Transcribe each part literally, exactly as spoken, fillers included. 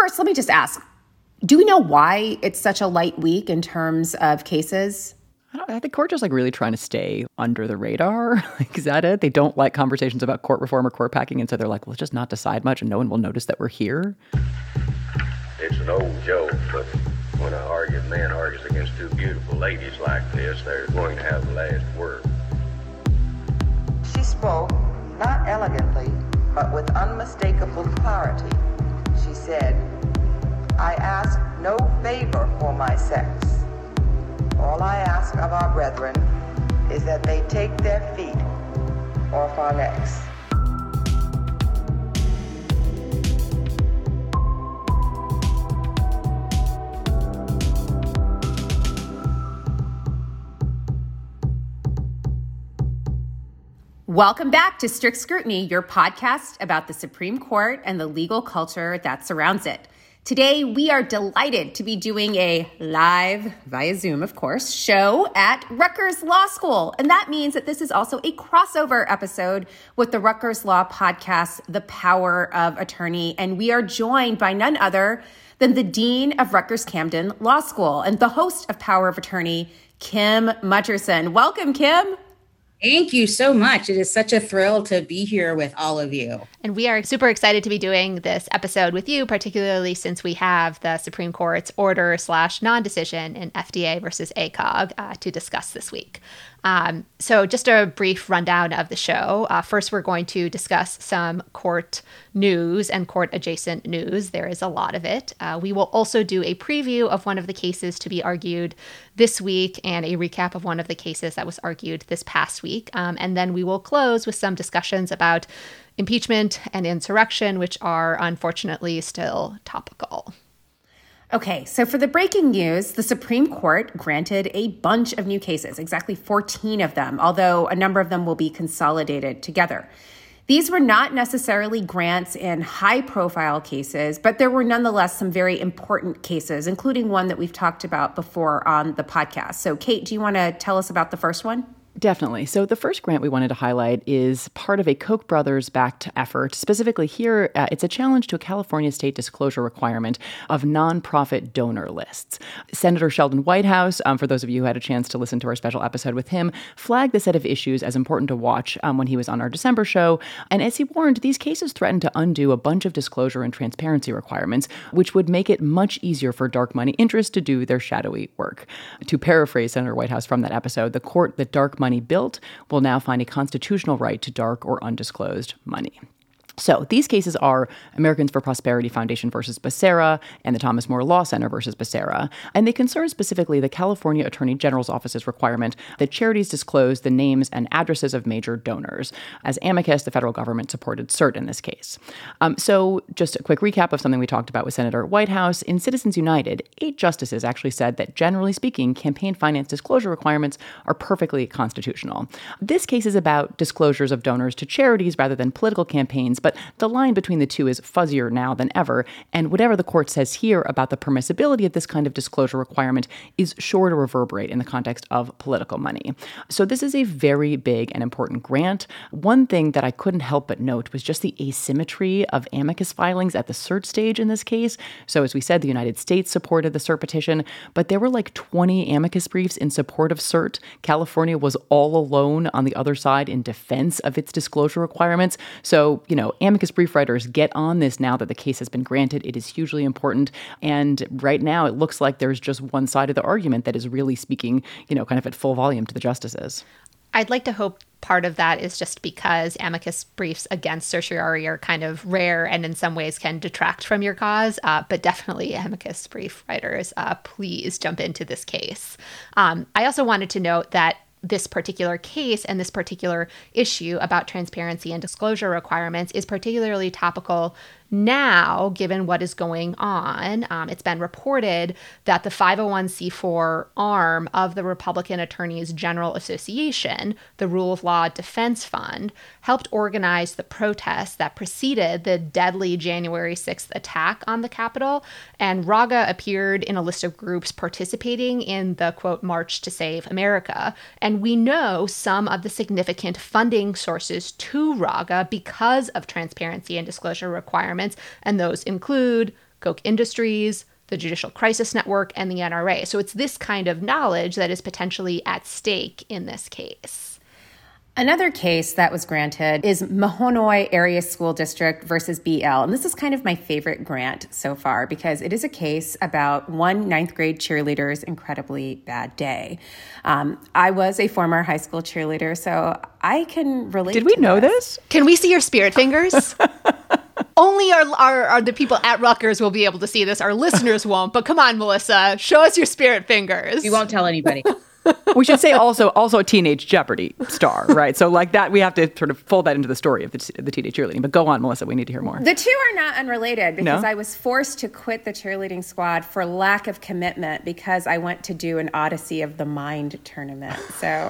first, let me just ask, do we know why it's such a light week in terms of cases? I, don't, I think court just like really trying to stay under the radar. Like, is that it? They don't like conversations about court reform or court packing, and so they're like, let's just not decide much and no one will notice that we're here. It's an old joke, but when an arguing man argues against two beautiful ladies like this, they're going to have the last word. She spoke, not elegantly, but with unmistakable clarity. She said, I ask no favor for my sex. All I ask of our brethren is that they take their feet off our necks. Welcome back to Strict Scrutiny, your podcast about the Supreme Court and the legal culture that surrounds it. Today, we are delighted to be doing a live, via Zoom, of course, show at Rutgers Law School. And that means that this is also a crossover episode with the Rutgers Law podcast, The Power of Attorney. And we are joined by none other than the Dean of Rutgers-Camden Law School and the host of Power of Attorney, Kim Mutcherson. Welcome, Kim. Thank you so much. It is such a thrill to be here with all of you. And we are super excited to be doing this episode with you, particularly since we have the Supreme Court's order slash non-decision in F D A versus A C O G uh, to discuss this week. Um, so just a brief rundown of the show. Uh, first, we're going to discuss some court news and court-adjacent news. There is a lot of it. Uh, we will also do a preview of one of the cases to be argued this week and a recap of one of the cases that was argued this past week. Um, and then we will close with some discussions about impeachment and insurrection, which are unfortunately still topical. Okay, so for the breaking news, the Supreme Court granted a bunch of new cases, exactly fourteen of them, although a number of them will be consolidated together. These were not necessarily grants in high-profile cases, but there were nonetheless some very important cases, including one that we've talked about before on the podcast. So, Kate, do you want to tell us about the first one? Definitely. So the first grant we wanted to highlight is part of a Koch brothers-backed effort. Specifically here, uh, it's a challenge to a California state disclosure requirement of nonprofit donor lists. Senator Sheldon Whitehouse, um, for those of you who had a chance to listen to our special episode with him, flagged the set of issues as important to watch um, when he was on our December show. And as he warned, these cases threaten to undo a bunch of disclosure and transparency requirements, which would make it much easier for dark money interests to do their shadowy work. To paraphrase Senator Whitehouse from that episode, the court that dark money money built will now find a constitutional right to dark or undisclosed money. So these cases are Americans for Prosperity Foundation versus Becerra and the Thomas More Law Center versus Becerra, and they concern specifically the California Attorney General's office's requirement that charities disclose the names and addresses of major donors. As amicus, the federal government supported cert in this case. Um, so just a quick recap of something we talked about with Senator Whitehouse. In Citizens United, eight justices actually said that, generally speaking, campaign finance disclosure requirements are perfectly constitutional. This case is about disclosures of donors to charities rather than political campaigns, but the line between the two is fuzzier now than ever, and whatever the court says here about the permissibility of this kind of disclosure requirement is sure to reverberate in the context of political money. So this is a very big and important grant. One thing that I couldn't help but note was just the asymmetry of amicus filings at the cert stage in this case. So as we said, the United States supported the cert petition, but there were like twenty amicus briefs in support of cert. California was all alone on the other side in defense of its disclosure requirements. So, you know, amicus brief writers, get on this now that the case has been granted. It is hugely important. And right now, it looks like there's just one side of the argument that is really speaking, you know, kind of at full volume to the justices. I'd like to hope part of that is just because amicus briefs against certiorari are kind of rare and in some ways can detract from your cause. Uh, but definitely amicus brief writers, uh, please jump into this case. Um, I also wanted to note that this particular case and this particular issue about transparency and disclosure requirements is particularly topical now, given what is going on. Um, it's been reported that the five oh one c four arm of the Republican Attorneys General Association, the Rule of Law Defense Fund, helped organize the protests that preceded the deadly January sixth attack on the Capitol. And RAGA appeared in a list of groups participating in the, quote, March to Save America. And we know some of the significant funding sources to RAGA because of transparency and disclosure requirements. And those include Koch Industries, the Judicial Crisis Network, and the N R A. So it's this kind of knowledge that is potentially at stake in this case. Another case that was granted is Mahanoy Area School District versus B L. And this is kind of my favorite grant so far because it is a case about one ninth grade cheerleader's incredibly bad day. Um, I was a former high school cheerleader, so I can relate Did we to know this. this? Can we see your spirit fingers? Only our, our, our the people at Rutgers will be able to see this. Our listeners won't. But come on, Melissa, show us your spirit fingers. We won't tell anybody. We should say also also a Teenage Jeopardy star, right? So like that, we have to sort of fold that into the story of the, the teenage cheerleading. But go on, Melissa, we need to hear more. The two are not unrelated because No? I was forced to quit the cheerleading squad for lack of commitment because I went to do an Odyssey of the Mind tournament. So...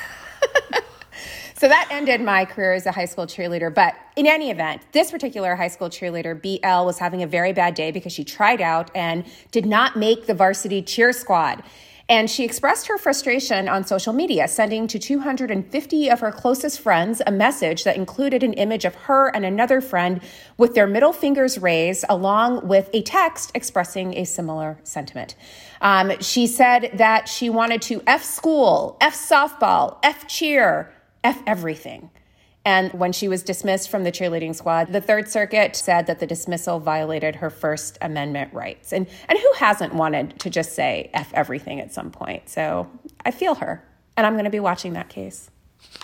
So that ended my career as a high school cheerleader. But in any event, this particular high school cheerleader, B L, was having a very bad day because she tried out and did not make the varsity cheer squad. And she expressed her frustration on social media, sending to two hundred fifty of her closest friends a message that included an image of her and another friend with their middle fingers raised, along with a text expressing a similar sentiment. Um, she said that she wanted to F school, F softball, F cheer, F everything. And when she was dismissed from the cheerleading squad, the Third Circuit said that the dismissal violated her First Amendment rights. And and who hasn't wanted to just say F everything at some point? So I feel her, and I'm going to be watching that case.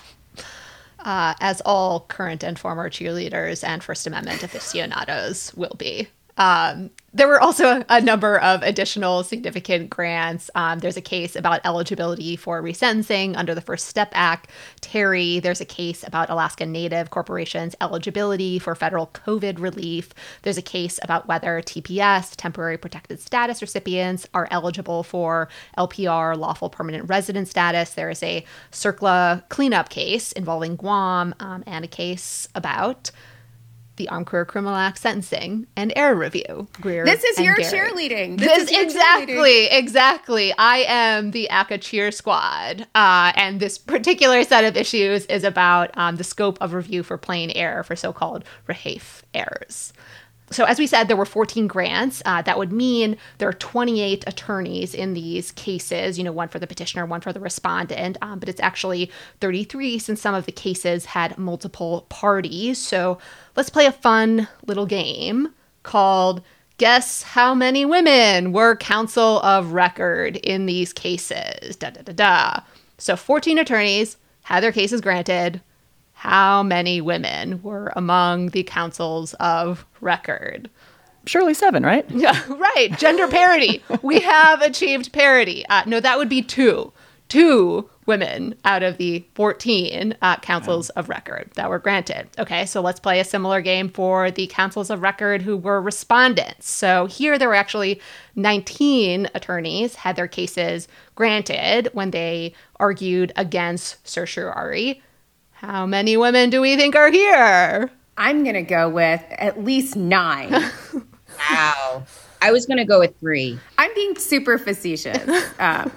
Uh, as all current and former cheerleaders and First Amendment aficionados will be. Um, there were also a number of additional significant grants. Um, there's a case about eligibility for resentencing under the First Step Act. Terry, there's a case about Alaska Native corporations' eligibility for federal COVID relief. There's a case about whether T P S, temporary protected status recipients, are eligible for L P R, lawful permanent resident status. There is a CERCLA cleanup case involving Guam, um, and a case about the Armed Career Criminal Act sentencing and error review. Greer This is and your Gary. cheerleading. This, This is is your exactly, cheerleading. exactly. I am the A C A Cheer Squad. Uh, and this particular set of issues is about um, the scope of review for plain error for so-called rehafe errors. So as we said, there were fourteen grants. Uh, that would mean there are twenty-eight attorneys in these cases, you know, one for the petitioner, one for the respondent. Um, but it's actually thirty-three since some of the cases had multiple parties. So let's play a fun little game called Guess How Many Women Were Counsel of Record in These Cases. Da, da, da, da. So fourteen attorneys had their cases granted. How many women were among the counsels of record? Surely seven, right? Yeah, right. Gender parity. We have achieved parity. Uh, no, that would be two. Two women out of the fourteen uh, counsels of record that were granted. Okay, so let's play a similar game for the counsels of record who were respondents. So here there were actually nineteen attorneys had their cases granted when they argued against certiorari. How many women do we think are here? I'm going to go with at least nine. Wow. I was going to go with three. I'm being super facetious. Um,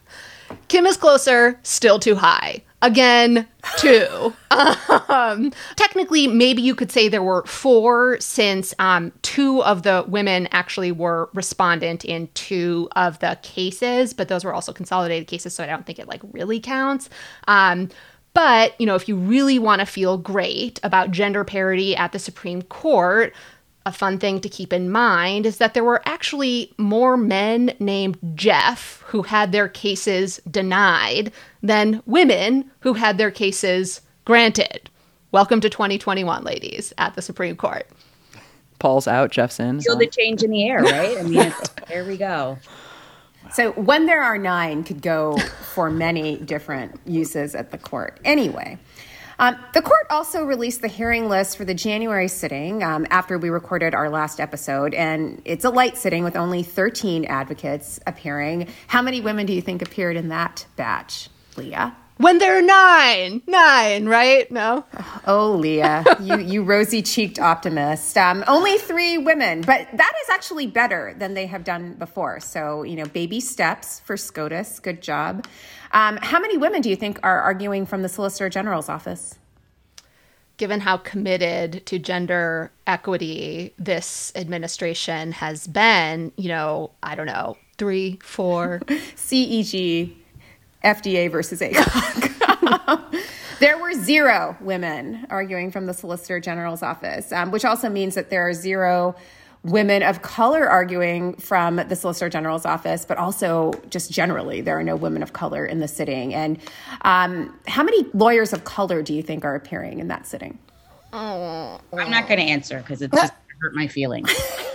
Kim is closer, still too high. Again, two. um, technically, maybe you could say there were four since um, two of the women actually were respondent in two of the cases, but those were also consolidated cases, so I don't think it like really counts. Um, But, you know, if you really want to feel great about gender parity at the Supreme Court, a fun thing to keep in mind is that there were actually more men named Jeff who had their cases denied than women who had their cases granted. Welcome to twenty twenty-one, ladies, at the Supreme Court. Paul's out, Jeff's in. Feel the change in the air, right? I mean, it's, there we go. So when there are nine could go for many different uses at the court. Anyway, um, the court also released the hearing list for the January sitting um, after we recorded our last episode. And it's a light sitting with only thirteen advocates appearing. How many women do you think appeared in that batch, Leah? When there are nine, nine, right? No? Oh, Leah, you, you rosy-cheeked optimist. Um, only three women, but that is actually better than they have done before. So, you know, baby steps for SCOTUS. Good job. Um, how many women do you think are arguing from the Solicitor General's office? given how committed to gender equity this administration has been, you know, I don't know, three, four. C E G, F D A versus A C O G. There were zero women arguing from the Solicitor General's office, um, which also means that there are zero women of color arguing from the Solicitor General's office, but also just generally, there are no women of color in the sitting. And um, how many lawyers of color do you think are appearing in that sitting? I'm not going to answer because it's just hurt my feelings.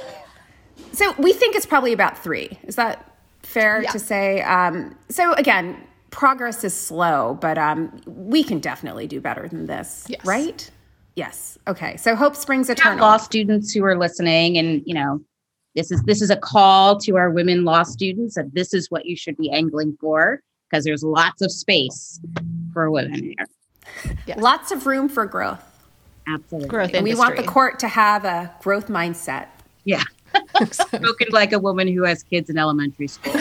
So we think it's probably about three. Is that fair Yeah. to say? Um, so again, progress is slow, but um, we can definitely do better than this, Yes. right? Yes. Okay. So hope springs Have eternal. law students who are listening, and you know, this is this is a call to our women law students that this is what you should be angling for, because there's lots of space for women here. Yes. Lots of room for growth. Absolutely. Growth And we want the industry. court to have a growth mindset. Yeah. Spoken like a woman who has kids in elementary school.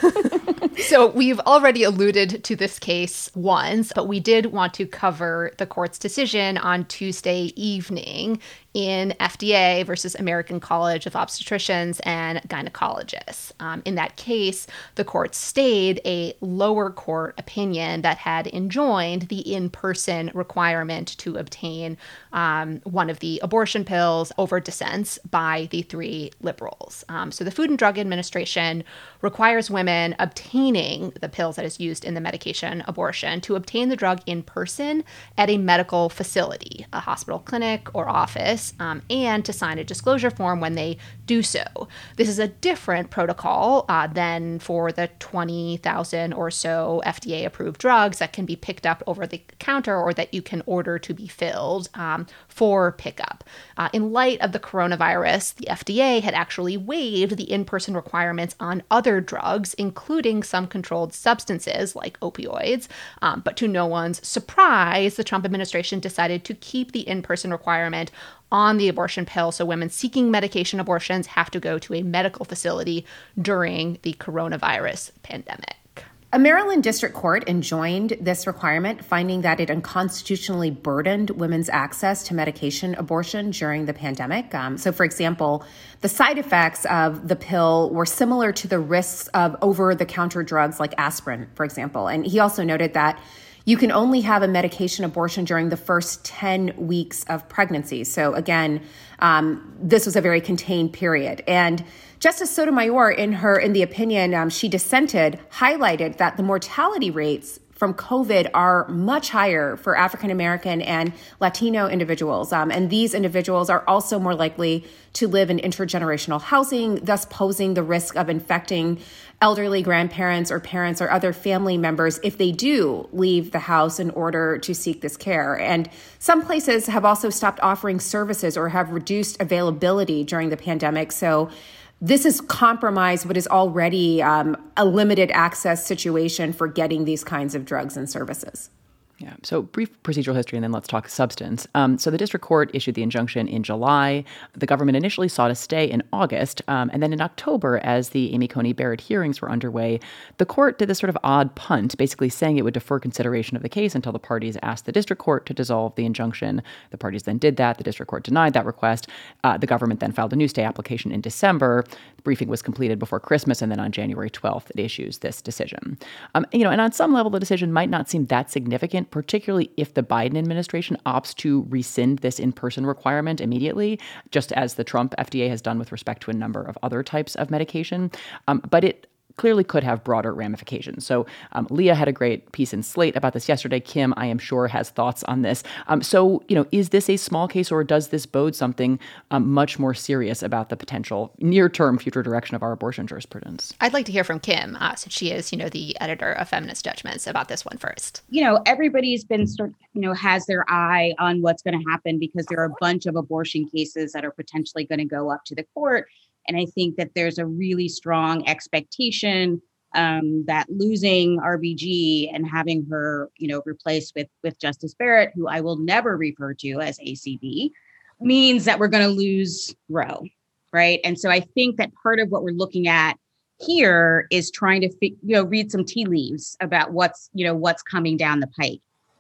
So we've already alluded to this case once, but we did want to cover the court's decision on Tuesday evening in F D A versus American College of Obstetricians and Gynecologists. Um, in that case, the court stayed a lower court opinion that had enjoined the in-person requirement to obtain um, one of the abortion pills over dissents by the three liberals. Um, so the Food and Drug Administration requires women obtaining the pills that is used in the medication abortion to obtain the drug in person at a medical facility, a hospital, clinic, or office, um, and to sign a disclosure form when they do so. This is a different protocol uh, than for the twenty thousand or so F D A-approved drugs that can be picked up over the counter or that you can order to be filled um, for pickup. Uh, in light of the coronavirus, the F D A had actually waived the in-person requirements on other drugs, including some controlled substances like opioids. Um, but to no one's surprise, the Trump administration decided to keep the in-person requirement on the abortion pill, so women seeking medication abortions have to go to a medical facility during the coronavirus pandemic. A Maryland district court enjoined this requirement, finding that it unconstitutionally burdened women's access to medication abortion during the pandemic. Um, so, for example, the side effects of the pill were similar to the risks of over-the-counter drugs like aspirin, for example. And he also noted that you can only have a medication abortion during the first ten weeks of pregnancy. So again, um, this was a very contained period. And Justice Sotomayor, in her in the opinion um, she dissented, highlighted that the mortality rates from COVID are much higher for African American and Latino individuals. Um, and these individuals are also more likely to live in intergenerational housing, thus posing the risk of infecting elderly grandparents or parents or other family members if they do leave the house in order to seek this care. And some places have also stopped offering services or have reduced availability during the pandemic. So this has compromised what is already um, a limited access situation for getting these kinds of drugs and services. Yeah. So brief procedural history, and then let's talk substance. Um, so the district court issued the injunction in July. The government initially sought a stay in August. Um, and then in October, as the Amy Coney Barrett hearings were underway, the court did this sort of odd punt, basically saying it would defer consideration of the case until the parties asked the district court to dissolve the injunction. The parties then did that. The district court denied that request. Uh, the government then filed a new stay application in December. The briefing was completed before Christmas. And then on January twelfth, it issues this decision. Um, you know, and on some level, the decision might not seem that significant, particularly if the Biden administration opts to rescind this in-person requirement immediately, just as the Trump F D A has done with respect to a number of other types of medication. Um, but it clearly could have broader ramifications. So um, Leah had a great piece in Slate about this yesterday. Kim, I am sure, has thoughts on this. Um, so, you know, is this a small case, or does this bode something um, much more serious about the potential near-term future direction of our abortion jurisprudence? I'd like to hear from Kim, uh, since she is, you know, the editor of Feminist Judgments, about this one first. You know, everybody's been sort, you know, has their eye on what's going to happen because there are a bunch of abortion cases that are potentially going to go up to the court. And I think that there's a really strong expectation um, that losing R B G and having her, you know, replaced with with Justice Barrett, who I will never refer to as A C B, means that we're going to lose Roe, right? And so I think that part of what we're looking at here is trying to, you know, read some tea leaves about what's, you know, what's coming down the pike.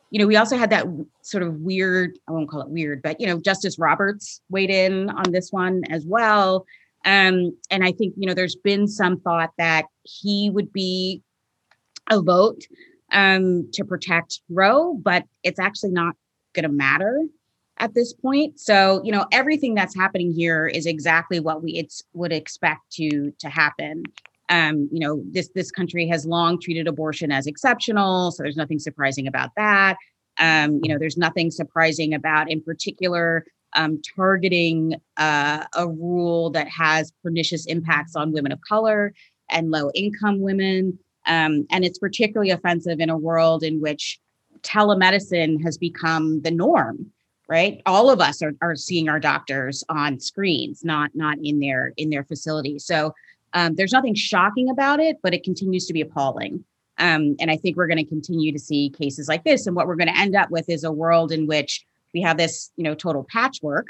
you know, we also had that sort of weird, I won't call it weird, but, you know, Justice Roberts weighed in on this one as well. Um, and I think, you know, there's been some thought that he would be a vote um, to protect Roe, but it's actually not going to matter at this point. So, you know, everything that's happening here is exactly what we it's, would expect to to happen. Um, you know, this this country has long treated abortion as exceptional, so there's nothing surprising about that. Um, you know, there's nothing surprising about, in particular, um, targeting uh, a rule that has pernicious impacts on women of color and low-income women. Um, and it's particularly offensive in a world in which telemedicine has become the norm, right? All of us are, are seeing our doctors on screens, not not in their in their facilities. So um, there's nothing shocking about it, but it continues to be appalling. Um, and I think we're going to continue to see cases like this. And what we're going to end up with is a world in which we have this, you know, total patchwork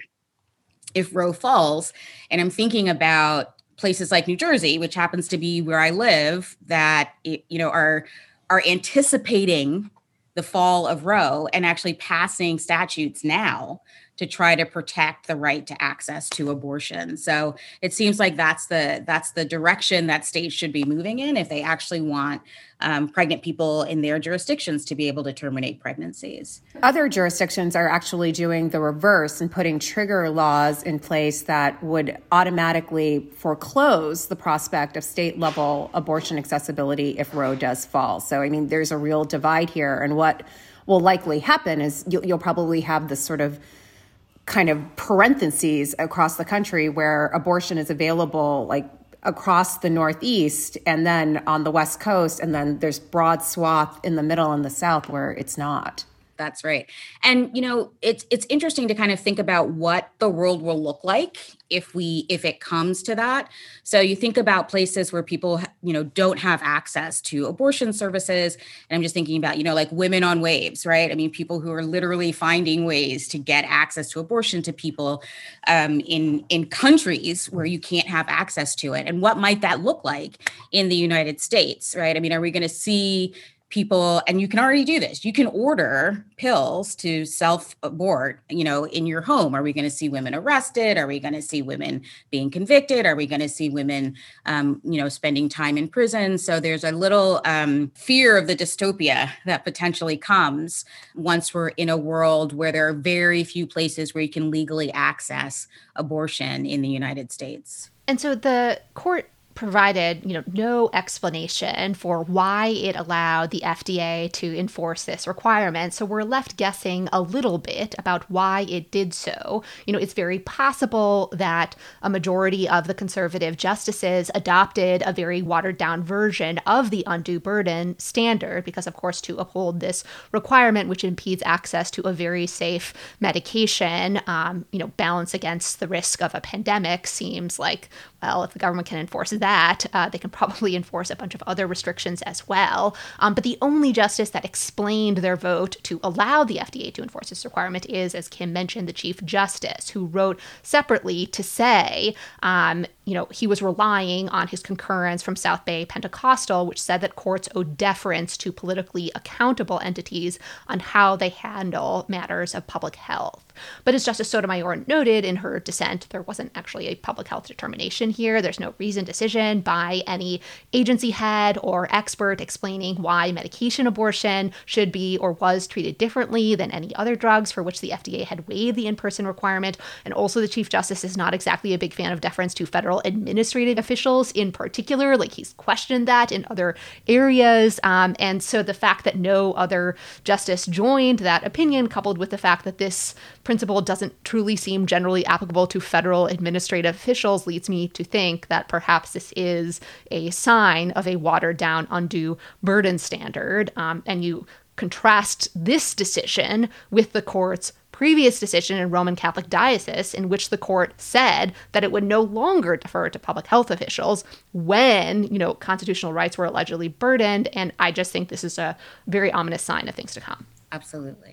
if Roe falls. And I'm thinking about places like New Jersey, which happens to be where I live, that, you know, are are anticipating the fall of Roe and actually passing statutes now to try to protect the right to access to abortion. So it seems like that's the that's the direction that states should be moving in if they actually want um, pregnant people in their jurisdictions to be able to terminate pregnancies. Other jurisdictions are actually doing the reverse and putting trigger laws in place that would automatically foreclose the prospect of state-level abortion accessibility if Roe does fall. So, I mean, there's a real divide here. And what will likely happen is you'll, you'll probably have this sort of kind of parentheses across the country where abortion is available like across the Northeast and then on the West Coast, and then there's broad swath in the middle and the South where it's not. That's right. And, you know, it's it's interesting to kind of think about what the world will look like if we if it comes to that. So you think about places where people, you know, don't have access to abortion services. And I'm just thinking about, you know, like Women on Waves, right? I mean, people who are literally finding ways to get access to abortion to people um, in, in countries where you can't have access to it. And what might that look like in the United States, right? I mean, are we going to see people, and you can already do this, you can order pills to self-abort, you know, in your home. Are we going to see women arrested? Are we going to see women being convicted? Are we going to see women, um, you know, spending time in prison? So there's a little um, fear of the dystopia that potentially comes once we're in a world where there are very few places where you can legally access abortion in the United States. And so the court provided, you know, no explanation for why it allowed the F D A to enforce this requirement. So we're left guessing a little bit about why it did so. You know, it's very possible that a majority of the conservative justices adopted a very watered down version of the undue burden standard because, of course, to uphold this requirement, which impedes access to a very safe medication, um, you know, balance against the risk of a pandemic seems like, well, if the government can enforce that, uh, they can probably enforce a bunch of other restrictions as well. Um, but the only justice that explained their vote to allow the F D A to enforce this requirement is, as Kim mentioned, the Chief Justice, who wrote separately to say, um, you know, he was relying on his concurrence from South Bay Pentecostal, which said that courts owe deference to politically accountable entities on how they handle matters of public health. But as Justice Sotomayor noted in her dissent, there wasn't actually a public health determination here. There's no reasoned decision by any agency head or expert explaining why medication abortion should be or was treated differently than any other drugs for which the F D A had waived the in-person requirement. And also the Chief Justice is not exactly a big fan of deference to federal administrative officials in particular. Like, he's questioned that in other areas. Um, and so the fact that no other justice joined that opinion, coupled with the fact that this principle doesn't truly seem generally applicable to federal administrative officials, leads me to think that perhaps this is a sign of a watered down undue burden standard. Um, and you contrast this decision with the court's previous decision in Roman Catholic Diocese, in which the court said that it would no longer defer to public health officials when, you know, constitutional rights were allegedly burdened. And I just think this is a very ominous sign of things to come. Absolutely.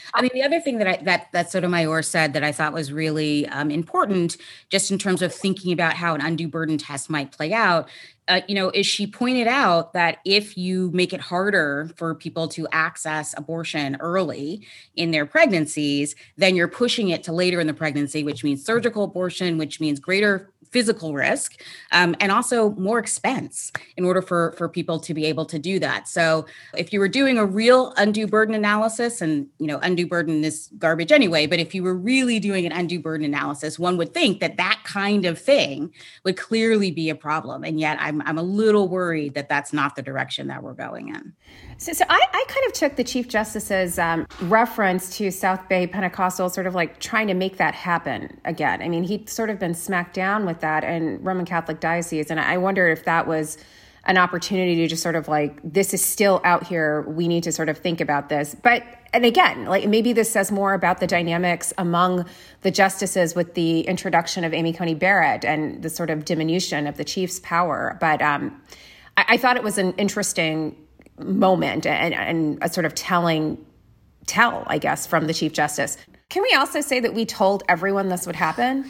I mean, the other thing that I, that that Sotomayor said that I thought was really um, important, just in terms of thinking about how an undue burden test might play out, uh, you know, is she pointed out that if you make it harder for people to access abortion early in their pregnancies, then you're pushing it to later in the pregnancy, which means surgical abortion, which means greater physical risk, um, and also more expense in order for, for people to be able to do that. So if you were doing a real undue burden analysis, and, you know, undue burden is garbage anyway, but if you were really doing an undue burden analysis, one would think that that kind of thing would clearly be a problem. And yet I'm, I'm a little worried that that's not the direction that we're going in. So, so I, I kind of took the Chief Justice's um, reference to South Bay Pentecostal sort of like trying to make that happen again. I mean, he'd sort of been smacked down with that in Roman Catholic Diocese. And I wonder if that was an opportunity to just sort of like, this is still out here. We need to sort of think about this. But, and again, like maybe this says more about the dynamics among the justices with the introduction of Amy Coney Barrett and the sort of diminution of the chief's power. But um, I, I thought it was an interesting moment and, and a sort of telling tell, I guess, from the Chief Justice. Can we also say that we told everyone this would happen?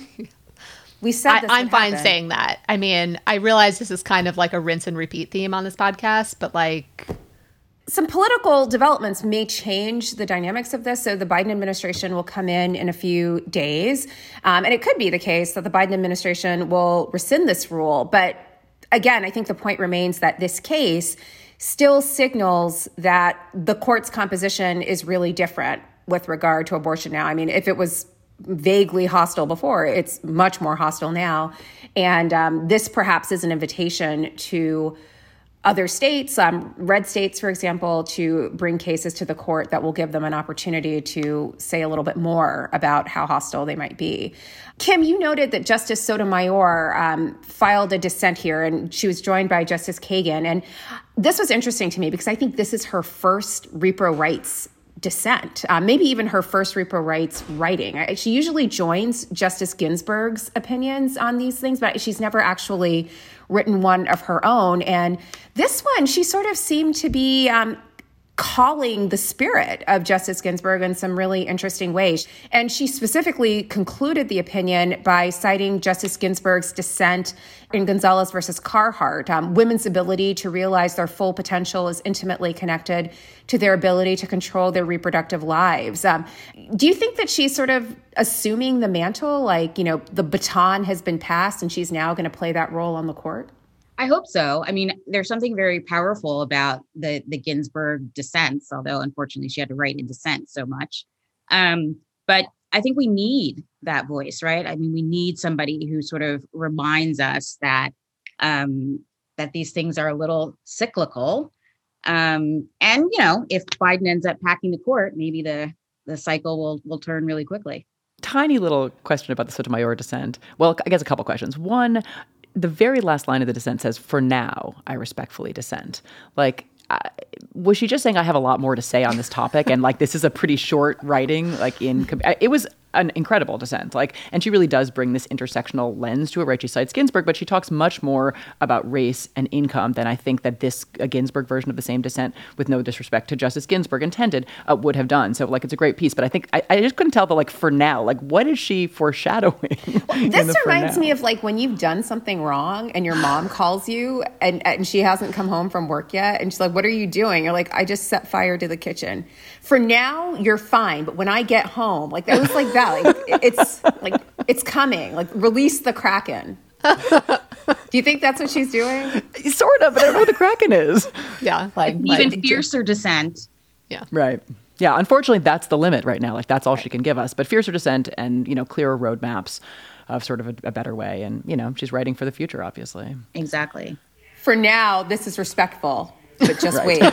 We said this I, I'm would fine happen. saying that. I mean, I realize this is kind of like a rinse and repeat theme on this podcast, but like... Some political developments may change the dynamics of this. So the Biden administration will come in in a few days. Um, and it could be the case that the Biden administration will rescind this rule. But again, I think the point remains that this case still signals that the court's composition is really different with regard to abortion now. I mean, if it was vaguely hostile before, it's much more hostile now. And um, this perhaps is an invitation to other states, um, red states, for example, to bring cases to the court that will give them an opportunity to say a little bit more about how hostile they might be. Kim, you noted that Justice Sotomayor um, filed a dissent here, and she was joined by Justice Kagan. And this was interesting to me because I think this is her first repro rights dissent, uh, maybe even her first repro rights writing. I, she usually joins Justice Ginsburg's opinions on these things, but she's never actually written one of her own. And this one, she sort of seemed to be um, calling the spirit of Justice Ginsburg in some really interesting ways. And she specifically concluded the opinion by citing Justice Ginsburg's dissent in Gonzalez versus Carhart. Um, women's ability to realize their full potential is intimately connected to their ability to control their reproductive lives. Um, do you think that she's sort of assuming the mantle, like, you know, the baton has been passed and she's now going to play that role on the court? I hope so. I mean, there's something very powerful about the the Ginsburg dissents, although unfortunately she had to write in dissent so much. Um, but I think we need that voice, right? I mean, we need somebody who sort of reminds us that um, that these things are a little cyclical. Um, and, you know, if Biden ends up packing the court, maybe the the cycle will will turn really quickly. Tiny little question about the Sotomayor dissent. Well, I guess a couple questions. One, the very last line of the dissent says, "For now, I respectfully dissent." Like, uh, was she just saying I have a lot more to say on this topic? And like, this is a pretty short writing, like in, it was an incredible dissent. Like, and she really does bring this intersectional lens to it, right? She cites Ginsburg, but she talks much more about race and income than I think that this a Ginsburg version of the same dissent, with no disrespect to Justice Ginsburg intended, uh, would have done. So like, it's a great piece, but I think I, I just couldn't tell the like, for now, like, what is she foreshadowing? Well, this reminds me of like when you've done something wrong and your mom calls you and, and she hasn't come home from work yet. And she's like, "What are you doing?" You're like, "I just set fire to the kitchen." For now, you're fine. But when I get home, like that was like that. Like, it's like it's coming. Like, release the Kraken. Do you think that's what she's doing? Sort of, but I don't know what the Kraken is. Yeah, like Even like, fiercer dissent. Yeah, right. Yeah, unfortunately, that's the limit right now. Like, that's all she can give us. But fiercer dissent and, you know, clearer roadmaps of sort of a, a better way. And, you know, she's writing for the future, obviously. Exactly. For now, this is respectful, but just wait.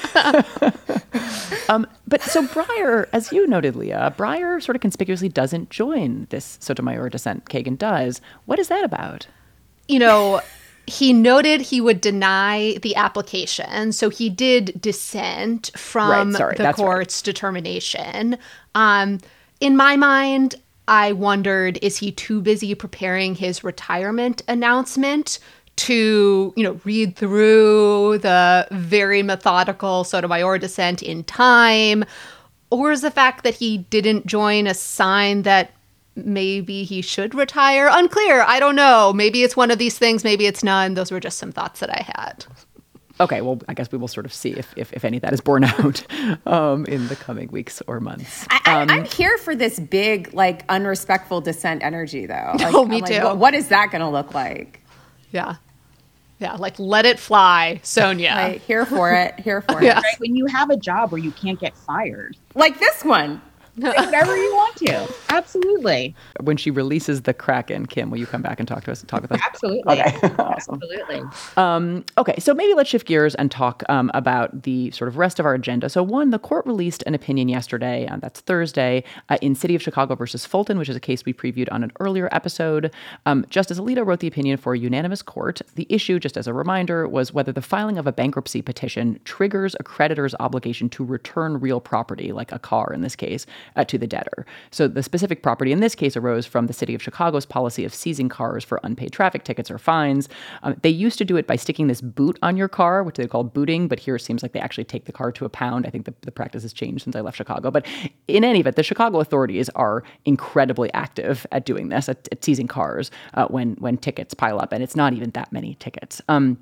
um, but so Breyer, as you noted, Leah, Breyer sort of conspicuously doesn't join this Sotomayor dissent. Kagan does. What is that about? You know, he noted he would deny the application. So he did dissent from right, sorry, the court's right. determination. Um, in my mind, I wondered, is he too busy preparing his retirement announcement to, you know, read through the very methodical Sotomayor dissent in time? Or is the fact that he didn't join a sign that maybe he should retire? Unclear. I don't know. Maybe it's one of these things. Maybe it's none. Those were just some thoughts that I had. Okay, well, I guess we will sort of see if, if, if any of that is borne out um, in the coming weeks or months. I, I, um, I'm here for this big, like, unrespectful dissent energy, though. Like, Oh, me I'm like, too. what, what is that going to look like? Yeah. Yeah, like, let it fly, Sonia. Like, here for it, here for Yeah. it. Right? When you have a job where you can't get fired, Like this one. do whatever you want to. Absolutely. when she releases the Kraken, Kim, will you come back and talk to us? Talk with us? Absolutely. Okay, awesome. Absolutely. Um, okay, so maybe let's shift gears and talk um, about the sort of rest of our agenda. So one, the court released an opinion yesterday, uh, that's Thursday, uh, in City of Chicago versus Fulton, which is a case we previewed on an earlier episode. Um, Justice Alito wrote the opinion for a unanimous court. The issue, just as a reminder, was whether the filing of a bankruptcy petition triggers a creditor's obligation to return real property, like a car in this case, uh, to the debtor. So the specific property in this case arose from the City of Chicago's policy of seizing cars for unpaid traffic tickets or fines. Um, they used to do it by sticking this boot on your car, which they call booting, but here it seems like they actually take the car to a pound. I think the, the practice has changed since I left Chicago. But in any event, the Chicago authorities are incredibly active at doing this, at, at seizing cars uh, when, when tickets pile up, and it's not even that many tickets. Um,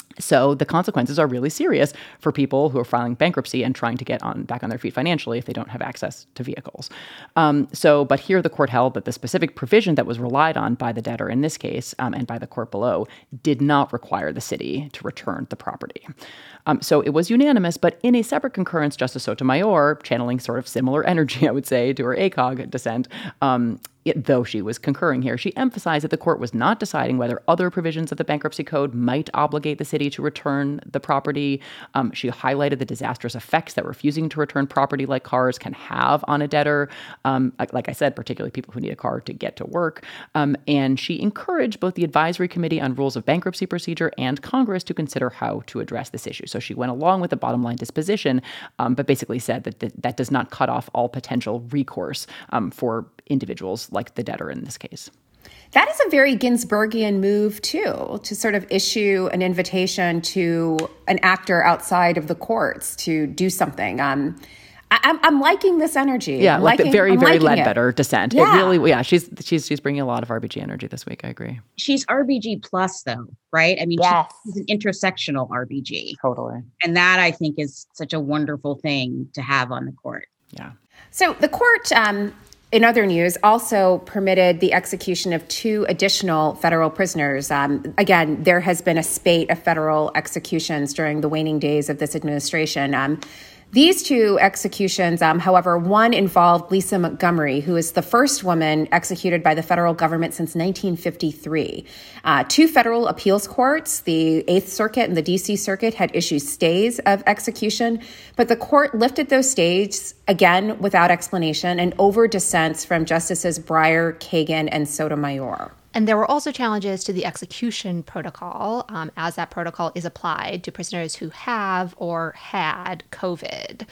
So the consequences are really serious for people who are filing bankruptcy and trying to get on back on their feet financially if they don't have access to vehicles. Um, so, but here the court held that the specific provision that was relied on by the debtor in this case um, and by the court below did not require the city to return the property. Um, so it was unanimous, but in a separate concurrence, Justice Sotomayor, channeling sort of similar energy, I would say, to her A C O G dissent, um, It, though she was concurring here, she emphasized that the court was not deciding whether other provisions of the bankruptcy code might obligate the city to return the property. Um, she highlighted the disastrous effects that refusing to return property like cars can have on a debtor. Um, like, like I said, particularly people who need a car to get to work. Um, and she encouraged both the Advisory Committee on Rules of Bankruptcy Procedure and Congress to consider how to address this issue. So she went along with the bottom line disposition, um, but basically said that th- that does not cut off all potential recourse um, for individuals like the debtor in this case. That is a very Ginsburgian move, too, to sort of issue an invitation to an actor outside of the courts to do something. Um, I, I'm, I'm liking this energy. Yeah, I'm like liking, the very, I'm very liking Ledbetter it. dissent. Yeah. It really, yeah, she's she's she's bringing a lot of R B G energy this week. I agree. She's R B G plus, though, right? I mean, Yes. she's an intersectional R B G. Totally. And that, I think, is such a wonderful thing to have on the court. Yeah. So the court, um, in other news, also permitted the execution of two additional federal prisoners. Um, again, there has been a spate of federal executions during the waning days of this administration. Um, These two executions, um, however, one involved Lisa Montgomery, who is the first woman executed by the federal government since nineteen fifty-three. Uh, two federal appeals courts, the Eighth Circuit and the D C Circuit, had issued stays of execution, but the court lifted those stays, again, without explanation and over dissents from Justices Breyer, Kagan, and Sotomayor. And there were also challenges to the execution protocol, um, as that protocol is applied to prisoners who have or had COVID.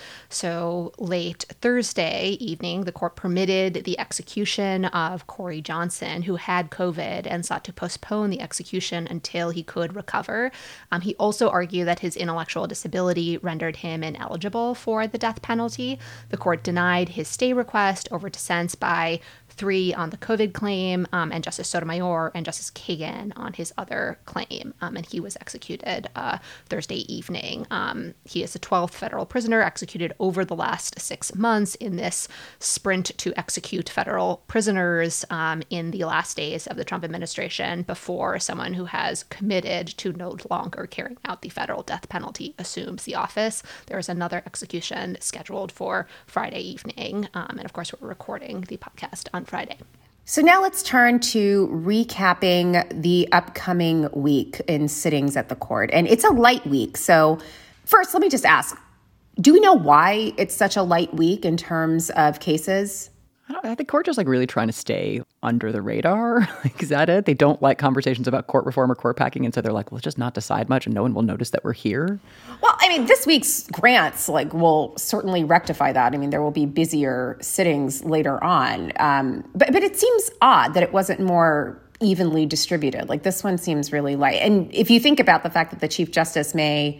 So late Thursday evening, the court permitted the execution of Corey Johnson, who had COVID and sought to postpone the execution until he could recover. Um, he also argued that his intellectual disability rendered him ineligible for the death penalty. The court denied his stay request over dissents by three on the COVID claim, um, and Justice Sotomayor and Justice Kagan on his other claim. Um, and he was executed uh, Thursday evening. Um, he is the twelfth federal prisoner executed over the last six months in this sprint to execute federal prisoners um, in the last days of the Trump administration before someone who has committed to no longer carrying out the federal death penalty assumes the office. There is another execution scheduled for Friday evening. Um, and of course, we're recording the podcast on Friday. So now let's turn to recapping the upcoming week in sittings at the court. And it's a light week. So first, let me just ask, do we know why it's such a light week in terms of cases? I, don't, I think court just like really trying to stay under the radar. Like, is that it? They don't like conversations about court reform or court packing. And so they're like, let's just not decide much and no one will notice that we're here. Well, I mean, this week's grants like will certainly rectify that. I mean, there will be busier sittings later on. Um, but, but it seems odd that it wasn't more evenly distributed. Like this one seems really light. And if you think about the fact that the Chief Justice may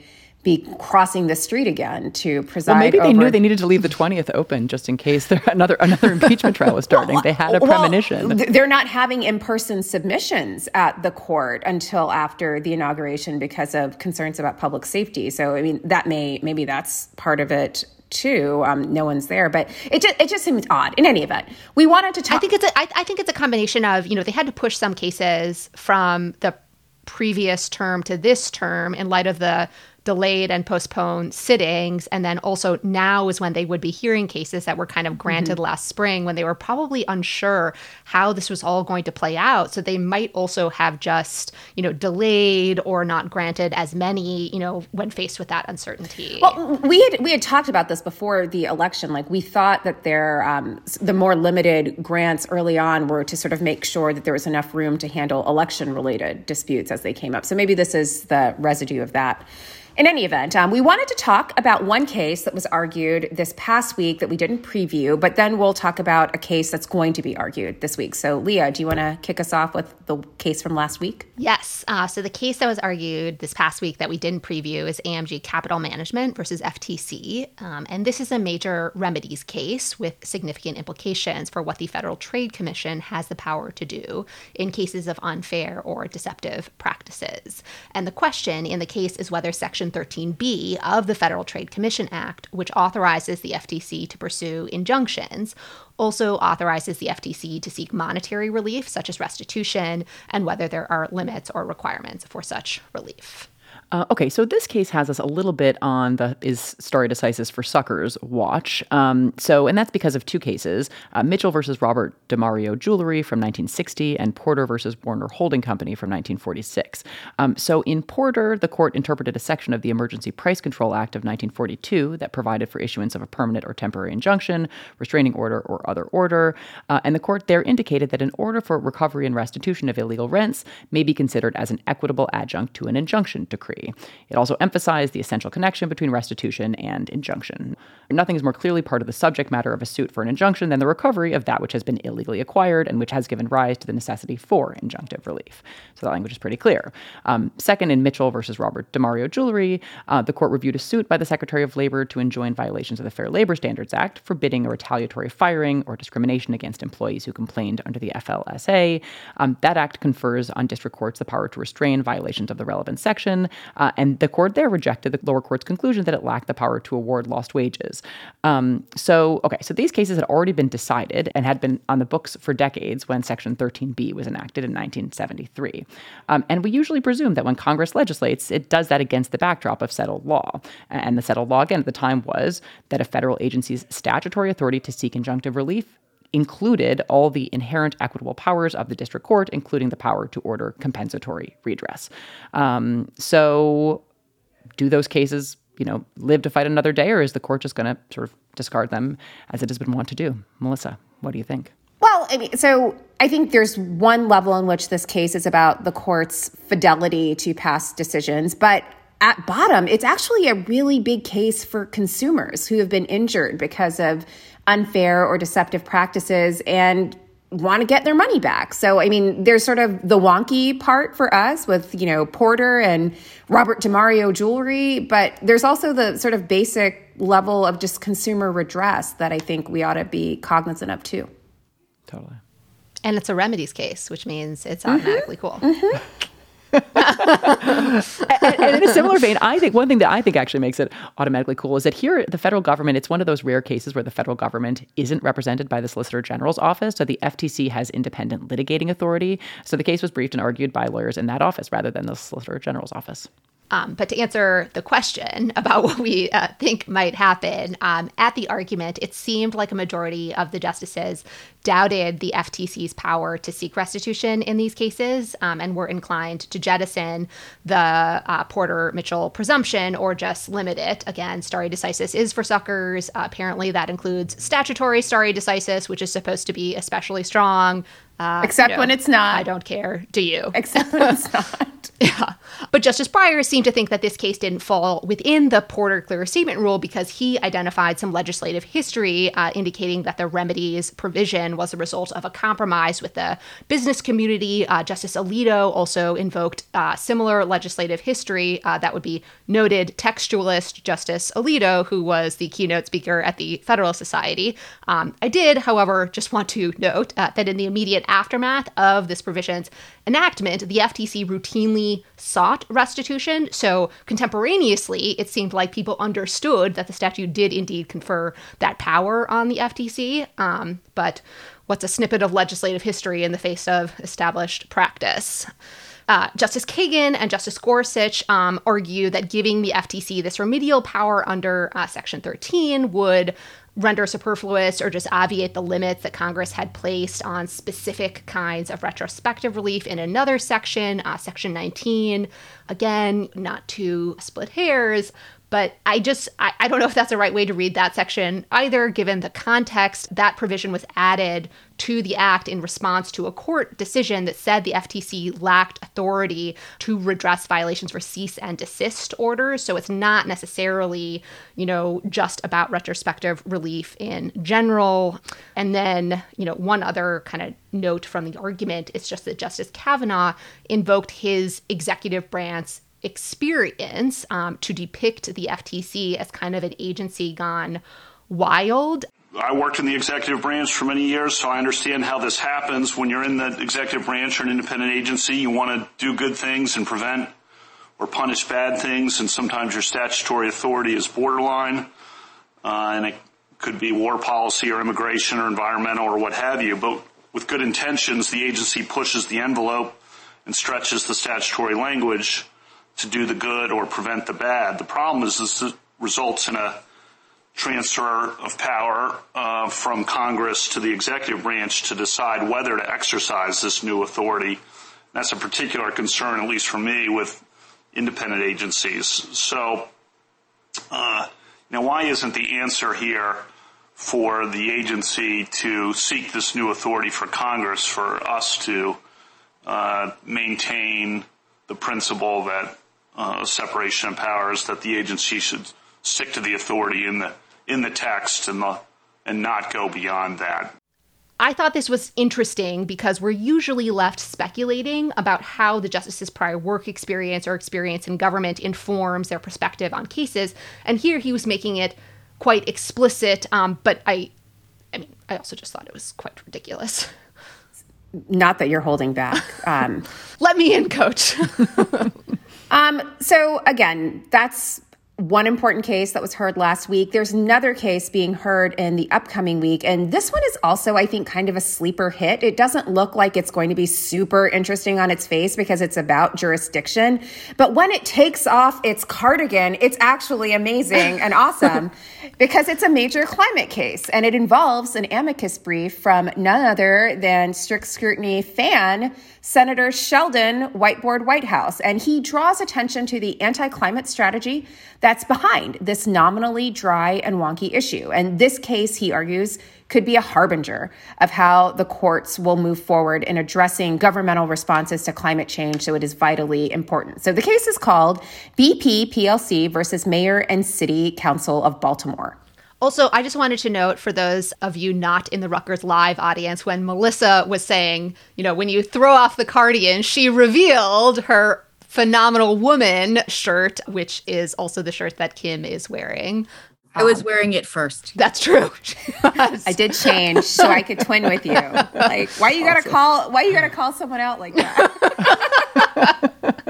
be crossing the street again to preside. Well, maybe they over... knew they needed to leave the twentieth open just in case there, another another impeachment trial was starting. They had a well, premonition. They're not having in-person submissions at the court until after the inauguration because of concerns about public safety. So, I mean, that may maybe that's part of it too. Um, no one's there, but it just it just seems odd. In any event, we wanted to talk. I think it's a, I, I think it's a combination of, you know, they had to push some cases from the previous term to this term in light of the delayed and postponed sittings. And then also now is when they would be hearing cases that were kind of granted mm-hmm. last spring when they were probably unsure how this was all going to play out. So they might also have just, you know, delayed or not granted as many, you know, when faced with that uncertainty. Well, we had we had talked about this before the election. Like we thought that there, um, the more limited grants early on were to sort of make sure that there was enough room to handle election-related disputes as they came up. So maybe this is the residue of that. In any event, um, we wanted to talk about one case that was argued this past week that we didn't preview, but then we'll talk about a case that's going to be argued this week. So, Leah, do you want to kick us off with the case from last week? Yes. Uh, so the case that was argued this past week that we didn't preview is A M G Capital Management versus F T C. Um, and this is a major remedies case with significant implications for what the Federal Trade Commission has the power to do in cases of unfair or deceptive practices. And the question in the case is whether Section thirteen B of the Federal Trade Commission Act, which authorizes the F T C to pursue injunctions, also authorizes the F T C to seek monetary relief, such as restitution, and whether there are limits or requirements for such relief. Uh, okay, so this case has us a little bit on the is stare decisis for suckers watch. Um, so, and that's because of two cases, uh, Mitchell versus Robert DeMario Jewelry from nineteen sixty and Porter versus Warner Holding Company from nineteen forty-six. Um, so in Porter, the court interpreted a section of the Emergency Price Control Act of nineteen forty-two that provided for issuance of a permanent or temporary injunction, restraining order, or other order. Uh, and the court there indicated that an order for recovery and restitution of illegal rents may be considered as an equitable adjunct to an injunction decree. It also emphasized the essential connection between restitution and injunction. Nothing is more clearly part of the subject matter of a suit for an injunction than the recovery of that which has been illegally acquired and which has given rise to the necessity for injunctive relief. So that language is pretty clear. Um, second, in Mitchell versus Robert DeMario Jewelry, uh, the court reviewed a suit by the Secretary of Labor to enjoin violations of the Fair Labor Standards Act, forbidding a retaliatory firing or discrimination against employees who complained under the F L S A. Um, that act confers on district courts the power to restrain violations of the relevant section. Uh, and the court there rejected the lower court's conclusion that it lacked the power to award lost wages. Um, so, okay, so these cases had already been decided and had been on the books for decades when Section thirteen B was enacted in nineteen seventy-three. Um, and we usually presume that when Congress legislates, it does that against the backdrop of settled law. And the settled law, again, at the time was that a federal agency's statutory authority to seek injunctive relief included all the inherent equitable powers of the district court, including the power to order compensatory redress. Um, so do those cases, you know, live to fight another day, or is the court just going to sort of discard them as it has been wont to do? Melissa, what do you think? Well, I mean, so I think there's one level in which this case is about the court's fidelity to past decisions, but at bottom, it's actually a really big case for consumers who have been injured because of unfair or deceptive practices and want to get their money back. So, I mean, there's sort of the wonky part for us with, you know, Porter and Robert DeMario Jewelry, but there's also the sort of basic level of just consumer redress that I think we ought to be cognizant of too. Totally. And it's a remedies case, which means it's automatically mm-hmm. cool. Mm-hmm. and, and in a similar vein, I think one thing that I think actually makes it automatically cool is that here, the federal government, it's one of those rare cases where the federal government isn't represented by the Solicitor General's office. So the F T C has independent litigating authority. So the case was briefed and argued by lawyers in that office rather than the Solicitor General's office. Um, but to answer the question about what we uh, think might happen, um, at the argument, it seemed like a majority of the justices doubted the F T C's power to seek restitution in these cases um, and were inclined to jettison the uh, Porter-Mitchell presumption or just limit it. Again, stare decisis is for suckers. Uh, apparently, that includes statutory stare decisis, which is supposed to be especially strong. Uh, Except you know, when it's not. I don't care. Do you? Except when it's not. Yeah. But Justice Breyer seemed to think that this case didn't fall within the Porter clear statement rule because he identified some legislative history uh, indicating that the remedies provision was a result of a compromise with the business community. Uh, Justice Alito also invoked uh, similar legislative history. Uh, that would be noted textualist Justice Alito, who was the keynote speaker at the Federalist Society. Um, I did, however, just want to note uh, that in the immediate aftermath of this provision's enactment, the F T C routinely sought restitution. So contemporaneously, it seemed like people understood that the statute did indeed confer that power on the F T C. Um, but what's a snippet of legislative history in the face of established practice? Uh, Justice Kagan and Justice Gorsuch um, argue that giving the F T C this remedial power under uh, Section thirteen would render superfluous or just obviate the limits that Congress had placed on specific kinds of retrospective relief in another section, uh, Section nineteen. Again, not to split hairs, but I just, I, I don't know if that's the right way to read that section either, given the context. That provision was added to the act in response to a court decision that said the F T C lacked authority to redress violations for cease and desist orders. So it's not necessarily, you know, just about retrospective relief in general. And then, you know, one other kind of note from the argument is just that Justice Kavanaugh invoked his executive branch experience um, to depict the F T C as kind of an agency gone wild. I worked in the executive branch for many years, so I understand how this happens. When you're in the executive branch or an independent agency, you want to do good things and prevent or punish bad things, and sometimes your statutory authority is borderline, uh, and it could be war policy or immigration or environmental or what have you. But with good intentions, the agency pushes the envelope and stretches the statutory language to do the good or prevent the bad. The problem is this results in a transfer of power uh, from Congress to the executive branch to decide whether to exercise this new authority. That's a particular concern, at least for me, with independent agencies. So, uh, now, why isn't the answer here for the agency to seek this new authority for Congress, for us to uh, maintain the principle that uh, separation of powers, that the agency should stick to the authority in the in the text and the and not go beyond that? I thought this was interesting because we're usually left speculating about how the justice's prior work experience or experience in government informs their perspective on cases. And here he was making it quite explicit. Um, but I, I mean, I also just thought it was quite ridiculous. Not that you're holding back. Um, Let me in, Coach. um, so again, that's one important case that was heard last week. There's another case being heard in the upcoming week. And this one is also, I think, kind of a sleeper hit. It doesn't look like it's going to be super interesting on its face because it's about jurisdiction. But when it takes off its cardigan, it's actually amazing and awesome because it's a major climate case. And it involves an amicus brief from none other than strict scrutiny fan, Senator Sheldon Whiteboard Whitehouse. And he draws attention to the anti-climate strategy that's behind this nominally dry and wonky issue. And this case, he argues, could be a harbinger of how the courts will move forward in addressing governmental responses to climate change. So it is vitally important. So the case is called B P P L C versus Mayor and City Council of Baltimore. Also, I just wanted to note for those of you not in the Rutgers Live audience, when Melissa was saying, you know, when you throw off the cardigan, she revealed her Phenomenal Woman shirt, which is also the shirt that Kim is wearing. I was wearing it first. That's true. I did change so I could twin with you. Like, why you gotta call? Why you gotta call someone out like that?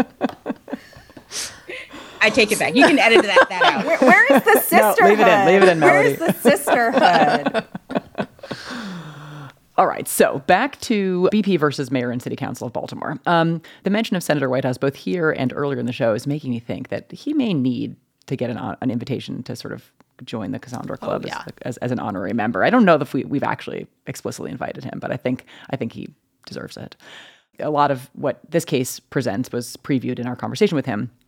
I take it back. You can edit that, that out. Where, where is the sisterhood? No, leave it in. Leave it in, Where Melody. is the sisterhood? All right, so back to B P versus Mayor and City Council of Baltimore. Um, the mention of Senator Whitehouse both here and earlier in the show is making me think that he may need to get an, an invitation to sort of join the Cassandra Club oh, yeah. as, as, as an honorary member. I don't know if we, we've actually explicitly invited him, but I think I think he deserves it. A lot of what this case presents was previewed in our conversation with him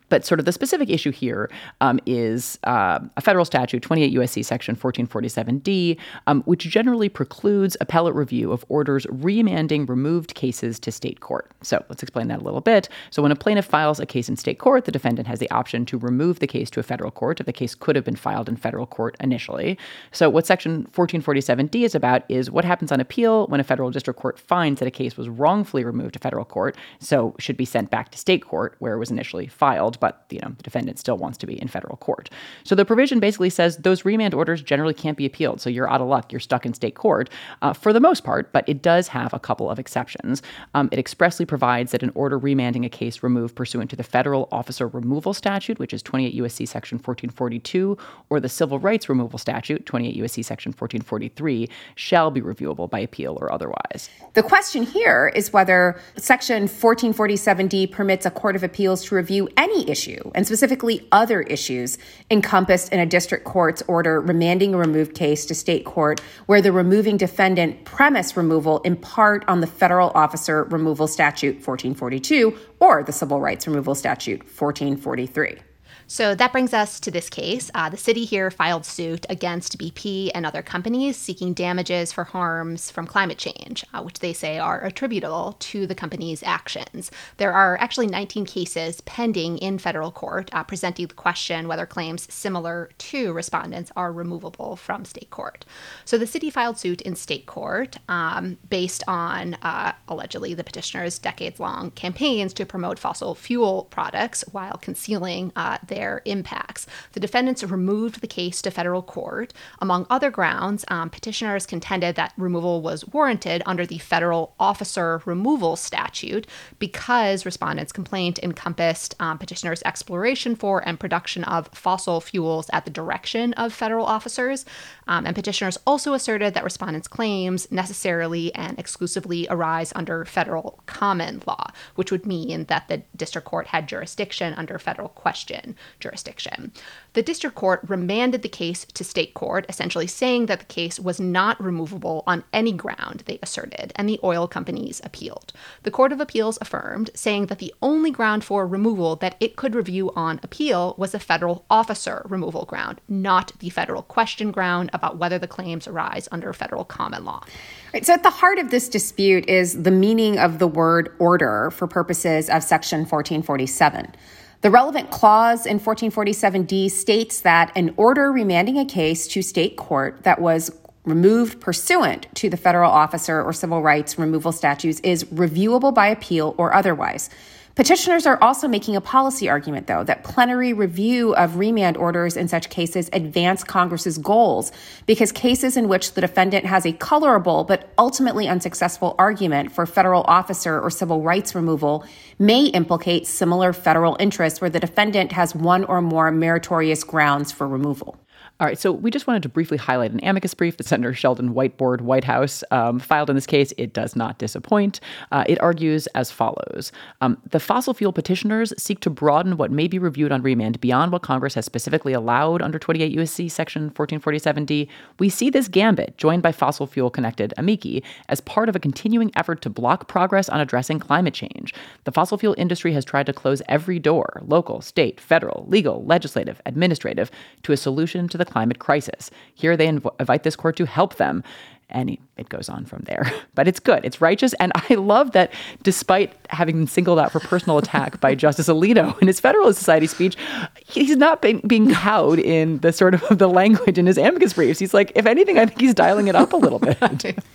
But sort of the specific issue here um, is uh, a federal statute, twenty-eight U S C section fourteen forty-seven D, um, which generally precludes appellate review of orders remanding removed cases to state court. So let's explain that a little bit. So when a plaintiff files a case in state court, the defendant has the option to remove the case to a federal court if the case could have been filed in federal court initially. So what section fourteen forty-seven D is about is what happens on appeal when a federal district court finds that a case was wrongfully removed to federal court, so should be sent back to state court where it was initially filed, but you know the defendant still wants to be in federal court. So the provision basically says those remand orders generally can't be appealed, so you're out of luck, you're stuck in state court uh, for the most part, but it does have a couple of exceptions. Um, it expressly provides that an order remanding a case removed pursuant to the federal officer removal statute, which is twenty-eight U S C section fourteen forty-two, or the civil rights removal statute, twenty-eight U S C section fourteen forty-three, shall be reviewable by appeal or otherwise. The question here is whether section fourteen forty-seven D permits a court of appeals to review any issue, and specifically other issues encompassed in a district court's order remanding a removed case to state court where the removing defendant premised removal in part on the federal officer removal statute fourteen forty-two or the civil rights removal statute fourteen forty-three. So that brings us to this case. Uh, the city here filed suit against B P and other companies seeking damages for harms from climate change, uh, which they say are attributable to the company's actions. There are actually nineteen cases pending in federal court uh, presenting the question whether claims similar to respondents are removable from state court. So the city filed suit in state court um, based on, uh, allegedly, the petitioner's decades-long campaigns to promote fossil fuel products while concealing uh, their impacts. The defendants removed the case to federal court. Among other grounds, um, petitioners contended that removal was warranted under the federal officer removal statute because respondents' complaint encompassed um, petitioners' exploration for and production of fossil fuels at the direction of federal officers. Um, and petitioners also asserted that respondents' claims necessarily and exclusively arise under federal common law, which would mean that the district court had jurisdiction under federal question jurisdiction. The district court remanded the case to state court, essentially saying that the case was not removable on any ground, they asserted, and the oil companies appealed. The Court of Appeals affirmed, saying that the only ground for removal that it could review on appeal was a federal officer removal ground, not the federal question ground about whether the claims arise under federal common law. Right, so at the heart of this dispute is the meaning of the word order for purposes of Section fourteen forty-seven. The relevant clause in fourteen forty-seven D states that an order remanding a case to state court that was removed pursuant to the federal officer or civil rights removal statutes is reviewable by appeal or otherwise. Petitioners are also making a policy argument, though, that plenary review of remand orders in such cases advance Congress's goals because cases in which the defendant has a colorable but ultimately unsuccessful argument for federal officer or civil rights removal may implicate similar federal interests where the defendant has one or more meritorious grounds for removal. All right, so we just wanted to briefly highlight an amicus brief that Senator Sheldon Whiteboard Whitehouse um, filed in this case. It does not disappoint. Uh, it argues as follows. Um, the fossil fuel petitioners seek to broaden what may be reviewed on remand beyond what Congress has specifically allowed under twenty-eight U S C section fourteen forty-seven D. We see this gambit, joined by fossil fuel-connected amici, as part of a continuing effort to block progress on addressing climate change. The fossil fuel industry has tried to close every door, local, state, federal, legal, legislative, administrative, to a solution to the climate crisis. Here they inv- invite this court to help them. And it goes on from there. But it's good. It's righteous. And I love that despite having been singled out for personal attack by Justice Alito in his Federalist Society speech, he's not being, being cowed in the sort of the language in his amicus briefs. He's like, if anything, I think he's dialing it up a little bit.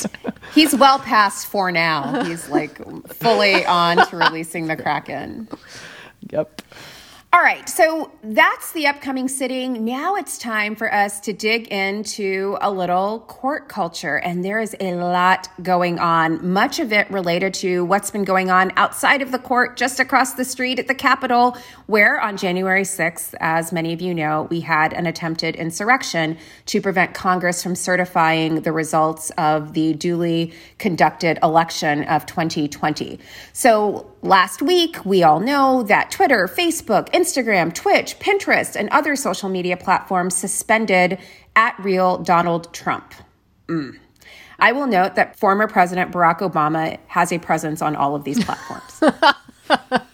He's well past for now. He's like fully on to releasing the Kraken. Yep. All right, so that's the upcoming sitting. Now it's time for us to dig into a little court culture, and there is a lot going on, much of it related to what's been going on outside of the court, just across the street at the Capitol, where on January sixth, as many of you know, we had an attempted insurrection to prevent Congress from certifying the results of the duly conducted election of twenty twenty. So last week, we all know that Twitter, Facebook, Instagram, Twitch, Pinterest, and other social media platforms suspended at real Donald Trump. Mm. I will note that former President Barack Obama has a presence on all of these platforms.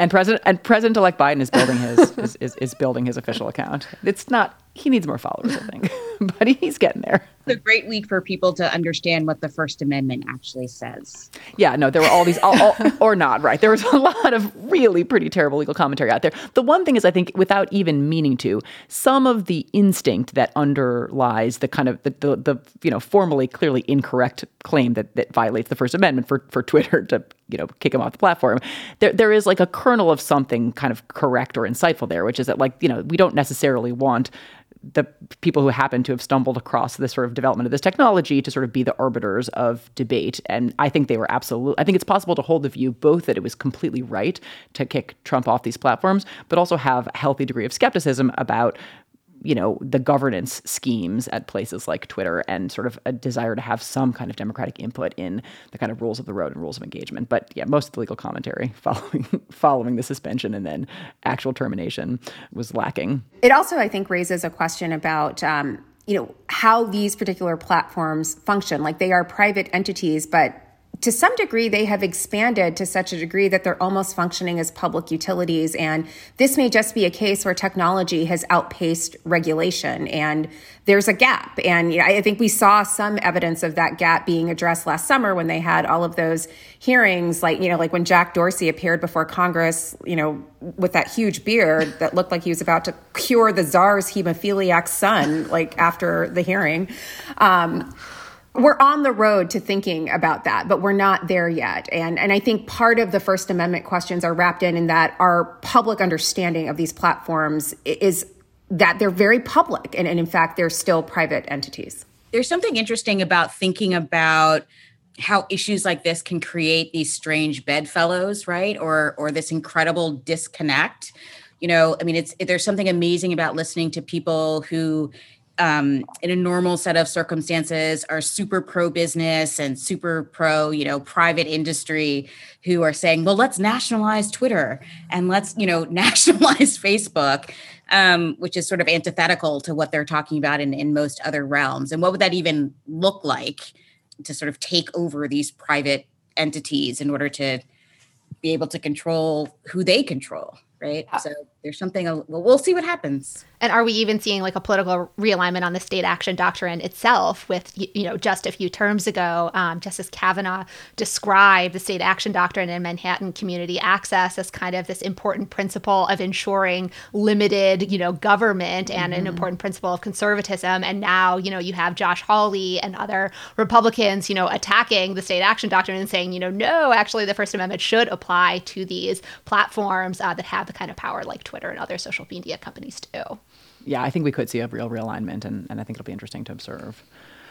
And President and President-elect Biden is building his is, is, is building his official account. It's not he needs more followers, I think, but he's getting there. It's a great week for people to understand what the First Amendment actually says. Yeah, no, there were all these, all, all, or not, right? There was a lot of really pretty terrible legal commentary out there. The one thing is, I think, without even meaning to, some of the instinct that underlies the kind of the, the, the you know formally clearly incorrect claim that that violates the First Amendment for for Twitter to you know kick him off the platform. There there is like a kernel of something kind of correct or insightful there, which is that like you know we don't necessarily want the people who happen to have stumbled across this sort of development of this technology to sort of be the arbiters of debate. And I think they were absolutely, I think it's possible to hold the view both that it was completely right to kick Trump off these platforms, but also have a healthy degree of skepticism about you know, the governance schemes at places like Twitter and sort of a desire to have some kind of democratic input in the kind of rules of the road and rules of engagement. But yeah, most of the legal commentary following following the suspension and then actual termination was lacking. It also, I think, raises a question about, um, you know, how these particular platforms function. Like they are private entities, but to some degree, they have expanded to such a degree that they're almost functioning as public utilities. And this may just be a case where technology has outpaced regulation and there's a gap. And you know, I think we saw some evidence of that gap being addressed last summer when they had all of those hearings, like, you know, like when Jack Dorsey appeared before Congress, you know, with that huge beard that looked like he was about to cure the czar's hemophiliac son, like after the hearing. Um, We're on the road to thinking about that, but we're not there yet. And and I think part of the First Amendment questions are wrapped in in that our public understanding of these platforms is that they're very public. And, and in fact, they're still private entities. There's something interesting about thinking about how issues like this can create these strange bedfellows, right? Or or this incredible disconnect. You know, I mean, it's there's something amazing about listening to people who Um, in a normal set of circumstances are super pro-business and super pro, you know, private industry who are saying, well, let's nationalize Twitter and let's, you know, nationalize Facebook, um, which is sort of antithetical to what they're talking about in, in most other realms. And what would that even look like to sort of take over these private entities in order to be able to control who they control, right? So there's something, well, we'll see what happens. And are we even seeing like a political realignment on the state action doctrine itself with, you know, just a few terms ago, um, Justice Kavanaugh described the state action doctrine and Manhattan community access as kind of this important principle of ensuring limited, you know, government and mm-hmm. an important principle of conservatism. And now, you know, you have Josh Hawley and other Republicans, you know, attacking the state action doctrine and saying, you know, no, actually the First Amendment should apply to these platforms uh, that have the kind of power like Twitter and other social media companies do. Yeah, I think we could see a real realignment, and, and I think it'll be interesting to observe.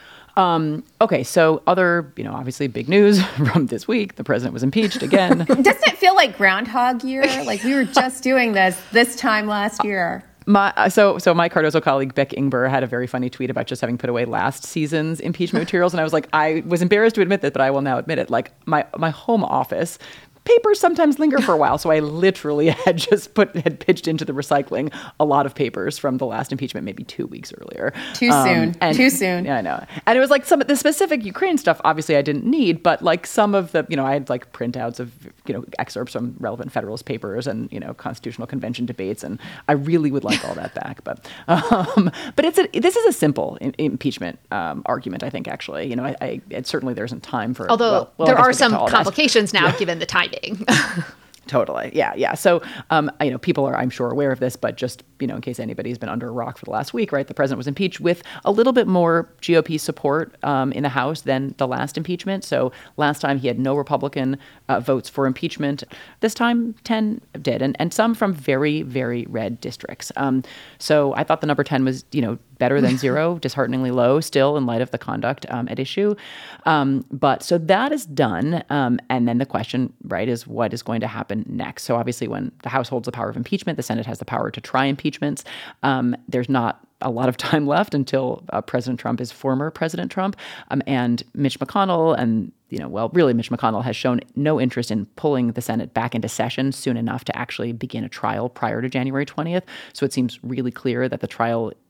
Um, okay, so other, you know, obviously big news from this week. The president was impeached again. Doesn't it feel like Groundhog Year? Like we were just doing this this time last year. My, so so my Cardozo colleague Beck Ingber had a very funny tweet about just having put away last season's impeachment materials, and I was like, I was embarrassed to admit that, but I will now admit it. Like my my home office, papers sometimes linger for a while, so I literally had just put had pitched into the recycling a lot of papers from the last impeachment, maybe two weeks earlier. Too um, soon. And, Too soon. Yeah, I know. And it was like some of the specific Ukraine stuff. Obviously, I didn't need, but like some of the, you know, I had like printouts of you know excerpts from relevant Federalist papers and you know Constitutional Convention debates, and I really would like all that back. But um, but it's a this is a simple in, impeachment um, argument, I think. Actually, you know, I, I it, certainly there isn't time for. Although well, well, there are we'll some complications that. now, yeah. given the timing. Totally. Yeah. Yeah. So, um, you know, people are, I'm sure, aware of this, but just, you know, in case anybody's been under a rock for the last week, right, the president was impeached with a little bit more G O P support um, in the House than the last impeachment. So last time he had no Republican uh, votes for impeachment. This time, ten did, and, and some from very, very red districts. Um, so I thought the number ten was, you know, better than zero, dishearteningly low still in light of the conduct um, at issue. Um, but so that is done. Um, and then the question, right, is what is going to happen next? So obviously when the House holds the power of impeachment, the Senate has the power to try impeachments. Um, there's not a lot of time left until uh, President Trump is former President Trump. Um, and Mitch McConnell and, you know, well, really Mitch McConnell has shown no interest in pulling the Senate back into session soon enough to actually begin a trial prior to January twentieth. So it seems really clear that the trial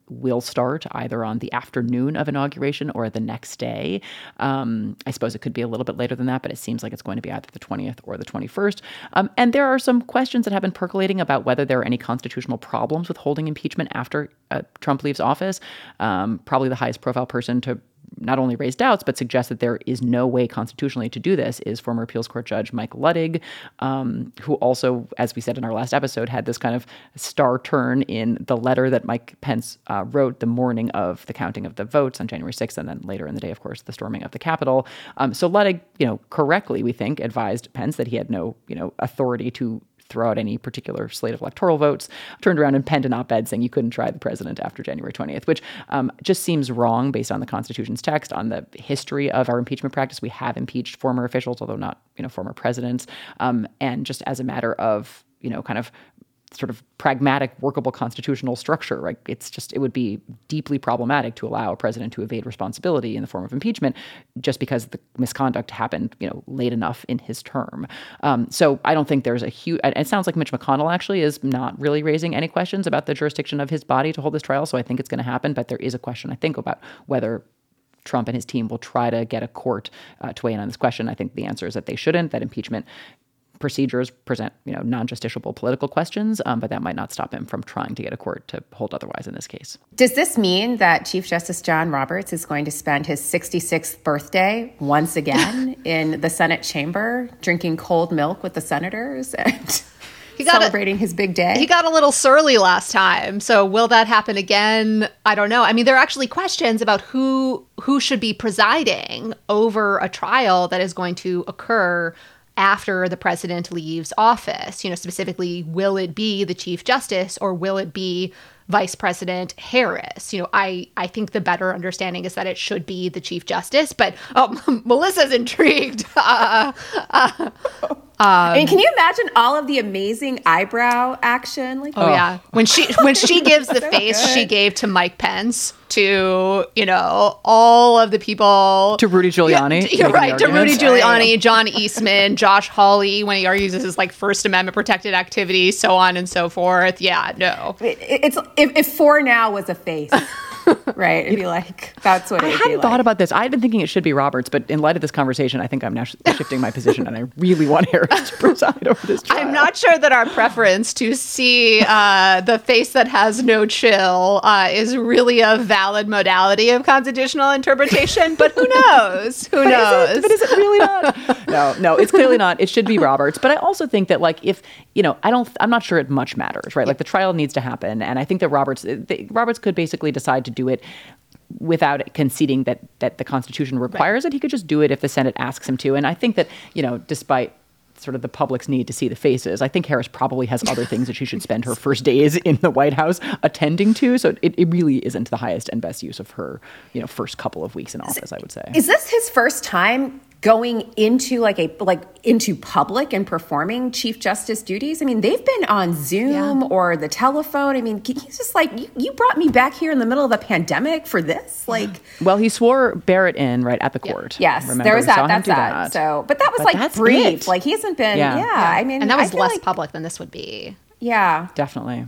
will start either on the afternoon of inauguration or the next day. Um, I suppose it could be a little bit later than that, but it seems like it's going to be either the twentieth or the twenty-first. Um, and there are some questions that have been percolating about whether there are any constitutional problems with holding impeachment after uh, Trump leaves office. Um, probably the highest profile person to not only raise doubts, but suggest that there is no way constitutionally to do this is former appeals court judge Mike Luttig, um, who also, as we said in our last episode, had this kind of star turn in the letter that Mike Pence uh, wrote the morning of the counting of the votes on January sixth, and then later in the day, of course, the storming of the Capitol. Um, so Luttig, you know, correctly, we think, advised Pence that he had no, you know, authority to throw out any particular slate of electoral votes, turned around and penned an op-ed saying you couldn't try the president after January twentieth, which um, just seems wrong based on the Constitution's text, on the history of our impeachment practice. We have impeached former officials, although not, you know, former presidents. Um, and just as a matter of, you know, kind of sort of pragmatic, workable constitutional structure, right? It's just, it would be deeply problematic to allow a president to evade responsibility in the form of impeachment just because the misconduct happened, you know, late enough in his term. Um, so I don't think there's a huge, it sounds like Mitch McConnell actually is not really raising any questions about the jurisdiction of his body to hold this trial. So I think it's going to happen, but there is a question, I think, about whether Trump and his team will try to get a court uh, to weigh in on this question. I think the answer is that they shouldn't, that impeachment procedures present, you know, non-justiciable political questions, um, but that might not stop him from trying to get a court to hold otherwise in this case. Does this mean that Chief Justice John Roberts is going to spend his sixty-sixth birthday once again in the Senate chamber, drinking cold milk with the senators and he got celebrating a, his big day? He got a little surly last time. So will that happen again? I don't know. I mean, there are actually questions about who who should be presiding over a trial that is going to occur after the president leaves office. You know, specifically, will it be the Chief Justice or will it be Vice President Harris? You know, I, I think the better understanding is that it should be the Chief Justice, but oh, Melissa's intrigued. Uh, uh, Um, I mean, can you imagine all of the amazing eyebrow action? Like, oh, oh. yeah, when she when she gives the so face good. She gave to Mike Pence, to, you know, all of the people, to Rudy Giuliani, yeah, you're right, to Rudy Giuliani, John Eastman, Josh Hawley when he argues this is like First Amendment protected activity, so on and so forth. Yeah, no, it, it's if, if For Now was a face. Right. It'd be like, that's what I it'd hadn't be thought like. about this. I had been thinking it should be Roberts, but in light of this conversation, I think I'm now sh- shifting my position and I really want Harris to preside over this trial. I'm not sure that our preference to see uh, the face that has no chill uh, is really a valid modality of constitutional interpretation, but who knows? Who but knows? Is it, but is it really not? no, no, it's clearly not. It should be Roberts. But I also think that, like, if, you know, I don't, I'm not sure it much matters, right? Like, the trial needs to happen. And I think that Roberts, they, Roberts could basically decide to do it without conceding that that the Constitution requires right. it. He could just do it if the Senate asks him to. And I think that, you know, despite sort of the public's need to see the faces, I think Harris probably has other things that she should spend her first days in the White House attending to. So it, it really isn't the highest and best use of her, you know, first couple of weeks in office, I would say. Is this his first time going into like a like into public and performing Chief Justice duties? I mean, they've been on Zoom yeah. or the telephone. I mean, he's just like, you, you brought me back here in the middle of the pandemic for this? Like, well, he swore Barrett in right at the court. Yeah. Yes, Remember, there was that. That's that. that. So, but that was but like brief. It. Like, he hasn't been. Yeah. yeah, yeah. I mean, and that was less like, public than this would be. Yeah, definitely.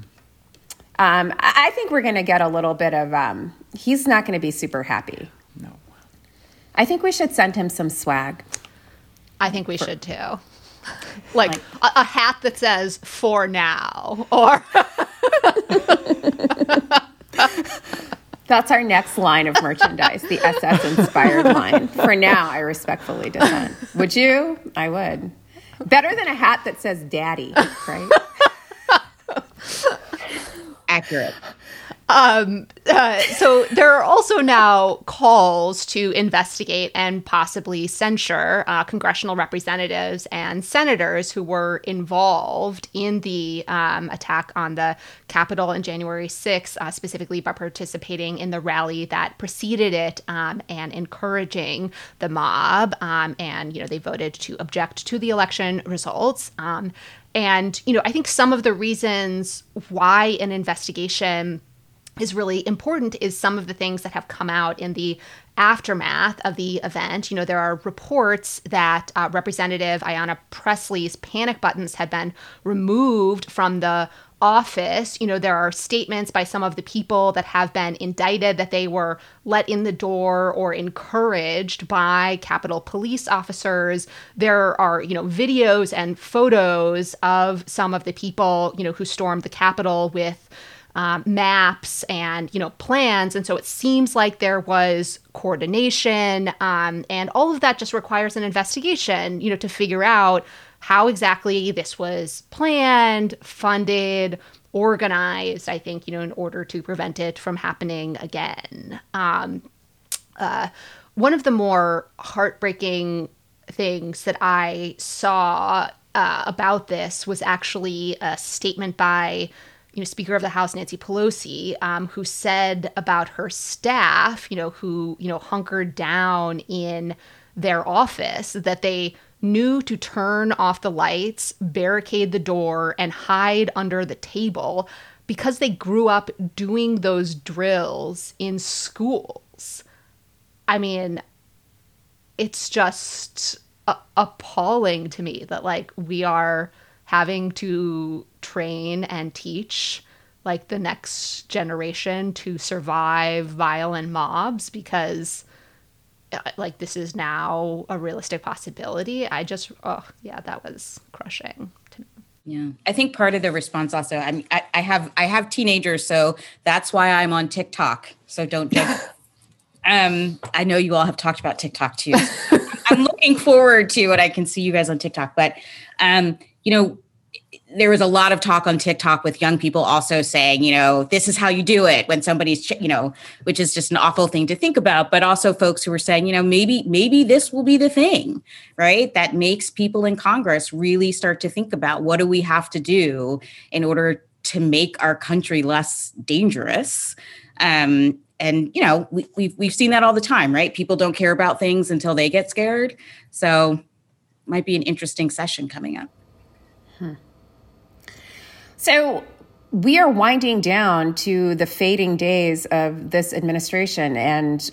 Um, I think we're going to get a little bit of. Um, he's not going to be super happy. No. I think we should send him some swag. I think we For, should too. Like, like a, a hat that says "For Now" or. That's our next line of merchandise, the S S-inspired line. For now, I respectfully dissent. Would you? I would. Better than a hat that says "Daddy," right? Accurate. Um, uh, so there are also now calls to investigate and possibly censure uh, congressional representatives and senators who were involved in the um, attack on the Capitol on January sixth, uh, specifically by participating in the rally that preceded it um, and encouraging the mob. Um, and, you know, they voted to object to the election results. Um, and, you know, I think some of the reasons why an investigation is really important is some of the things that have come out in the aftermath of the event. You know, there are reports that uh, Representative Ayanna Pressley's panic buttons had been removed from the office. You know, there are statements by some of the people that have been indicted that they were let in the door or encouraged by Capitol Police officers. There are, you know, videos and photos of some of the people, you know, who stormed the Capitol with um, maps and, you know, plans. And so it seems like there was coordination, um, and all of that just requires an investigation, you know, to figure out how exactly this was planned, funded, organized, I think, you know, in order to prevent it from happening again. Um, uh, one of the more heartbreaking things that I saw uh, about this was actually a statement by, you know, Speaker of the House Nancy Pelosi, um, who said about her staff, you know, who, you know, hunkered down in their office, that they knew to turn off the lights, barricade the door, and hide under the table because they grew up doing those drills in schools. I mean, it's just a- appalling to me that, like, we are having to train and teach, like, the next generation to survive violent mobs because, like, this is now a realistic possibility. I just, oh, yeah, that was crushing to me. Yeah, I think part of the response also, I mean, I, I have I have teenagers, so that's why I'm on TikTok. So don't judge. um, I know you all have talked about TikTok too. I'm looking forward to what I can see you guys on TikTok. But, um, you know, there was a lot of talk on TikTok with young people also saying, you know, this is how you do it when somebody's, you know, which is just an awful thing to think about. But also folks who were saying, you know, maybe, maybe this will be the thing, right? That makes people in Congress really start to think about what do we have to do in order to make our country less dangerous. Um, and, you know, we, we've, we've seen that all the time, right? People don't care about things until they get scared. So might be an interesting session coming up. Hmm. So we are winding down to the fading days of this administration, and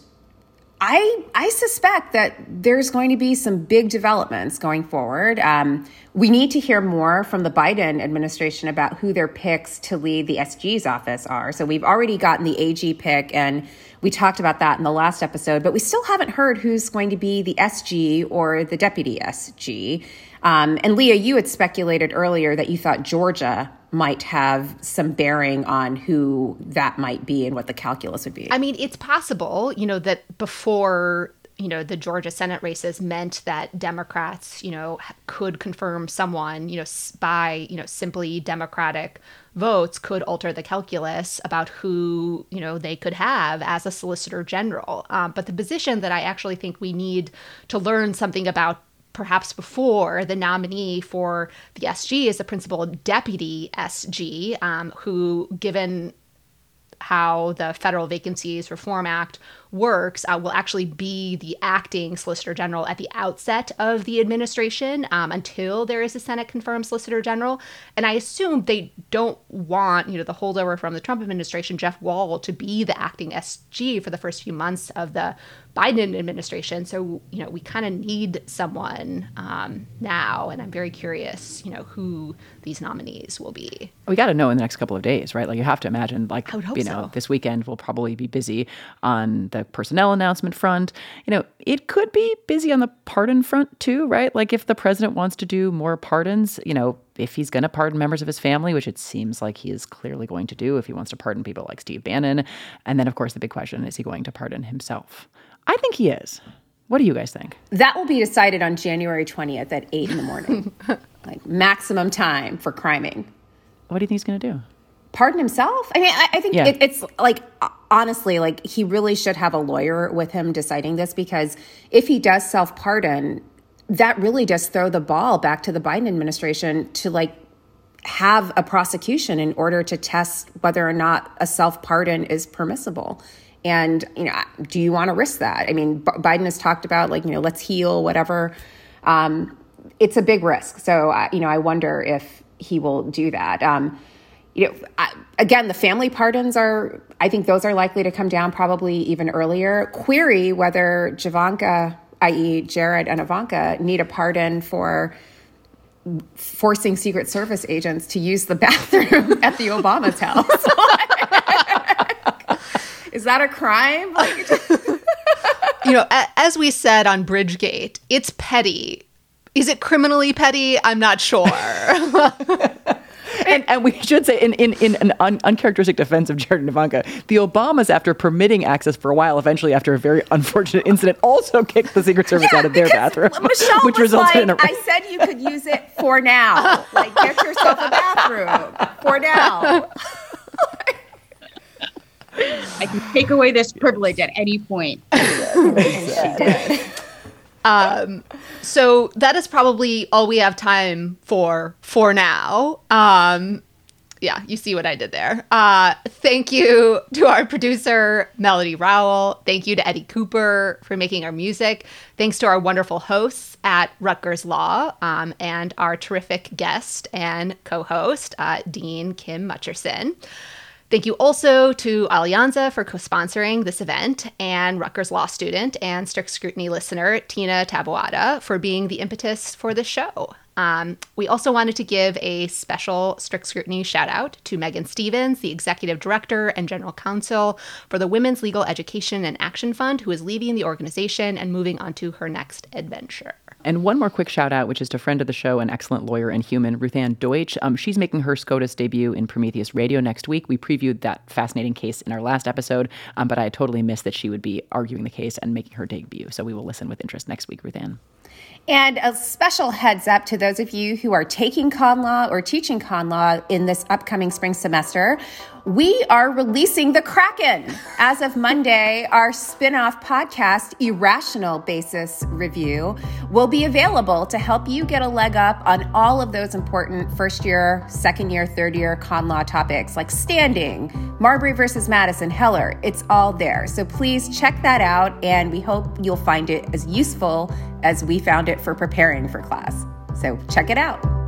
I I suspect that there's going to be some big developments going forward. Um, we need to hear more from the Biden administration about who their picks to lead the S G's office are. So we've already gotten the A G pick, and we talked about that in the last episode, but we still haven't heard who's going to be the S G or the deputy S G. Um, and Leah, you had speculated earlier that you thought Georgia might have some bearing on who that might be and what the calculus would be. I mean, it's possible, you know, that before, you know, the Georgia Senate races meant that Democrats, you know, could confirm someone, you know, by, you know, simply Democratic votes could alter the calculus about who, you know, they could have as a Solicitor General. Um, but the position that I actually think we need to learn something about perhaps before the nominee for the S G is the principal deputy S G, um, who, given how the Federal Vacancies Reform Act works, uh, will actually be the acting Solicitor General at the outset of the administration um, until there is a Senate-confirmed Solicitor General. And I assume they don't want, you know, the holdover from the Trump administration, Jeff Wall, to be the acting S G for the first few months of the Biden administration. So, you know, we kind of need someone um, now, and I'm very curious, you know, who these nominees will be. We got to know in the next couple of days, right? Like, you have to imagine, like, I would hope you know, so. this weekend will probably be busy on the personnel announcement front. You know, it could be busy on the pardon front too, right? Like, if the president wants to do more pardons, you know, if he's going to pardon members of his family, which it seems like he is clearly going to do if he wants to pardon people like Steve Bannon. And then, of course, the big question, is he going to pardon himself? I think he is. What do you guys think? That will be decided on January twentieth at eight in the morning. Like, maximum time for criming. What do you think he's going to do? Pardon himself? I mean, I, I think Yeah. it, it's like, honestly, like, he really should have a lawyer with him deciding this, because if he does self-pardon, that really does throw the ball back to the Biden administration to, like, have a prosecution in order to test whether or not a self-pardon is permissible. And, you know, do you want to risk that? I mean, B- Biden has talked about, like, you know, let's heal, whatever. Um, it's a big risk. So, uh, you know, I wonder if he will do that. Um, you know, I, again, the family pardons are, I think those are likely to come down probably even earlier. Query whether Javanka, that is. Jared and Ivanka, need a pardon for forcing Secret Service agents to use the bathroom at the Obama's house. Is that a crime? Like, you know, a- as we said on Bridgegate, it's petty. Is it criminally petty? I'm not sure. And, and we should say, in, in, in an un, uncharacteristic defense of Jared and Ivanka, the Obamas, after permitting access for a while, eventually, after a very unfortunate incident, also kicked the Secret Service yeah, out of their bathroom. Michelle which was resulted like, in a... I said you could use it for now. Like, get yourself a bathroom for now. I can take away this privilege at any point. And she did. Um, so that is probably all we have time for for now. Um, yeah, you see what I did there. Uh, thank you to our producer, Melody Rowell. Thank you to Eddie Cooper for making our music. Thanks to our wonderful hosts at Rutgers Law, um, and our terrific guest and co-host, uh, Dean Kim Mutcherson. Thank you also to Alianza for co-sponsoring this event, and Rutgers Law student and Strict Scrutiny listener Tina Taboada for being the impetus for the show. Um, we also wanted to give a special Strict Scrutiny shout out to Megan Stevens, the Executive Director and General Counsel for the Women's Legal Education and Action Fund, who is leaving the organization and moving on to her next adventure. And one more quick shout out, which is to friend of the show, an excellent lawyer and human, Ruth Ann Deutsch. Um, she's making her SCOTUS debut in Prometheus Radio next week. We previewed that fascinating case in our last episode, um, but I totally missed that she would be arguing the case and making her debut. So we will listen with interest next week, Ruth Ann. And a special heads up to those of you who are taking con law or teaching con law in this upcoming spring semester. We are releasing The Kraken. As of Monday, our spin-off podcast, Irrational Basis Review, will be available to help you get a leg up on all of those important first year, second year, third year con law topics like standing, Marbury versus Madison, Heller. It's all there. So please check that out, and we hope you'll find it as useful as we found it for preparing for class. So check it out.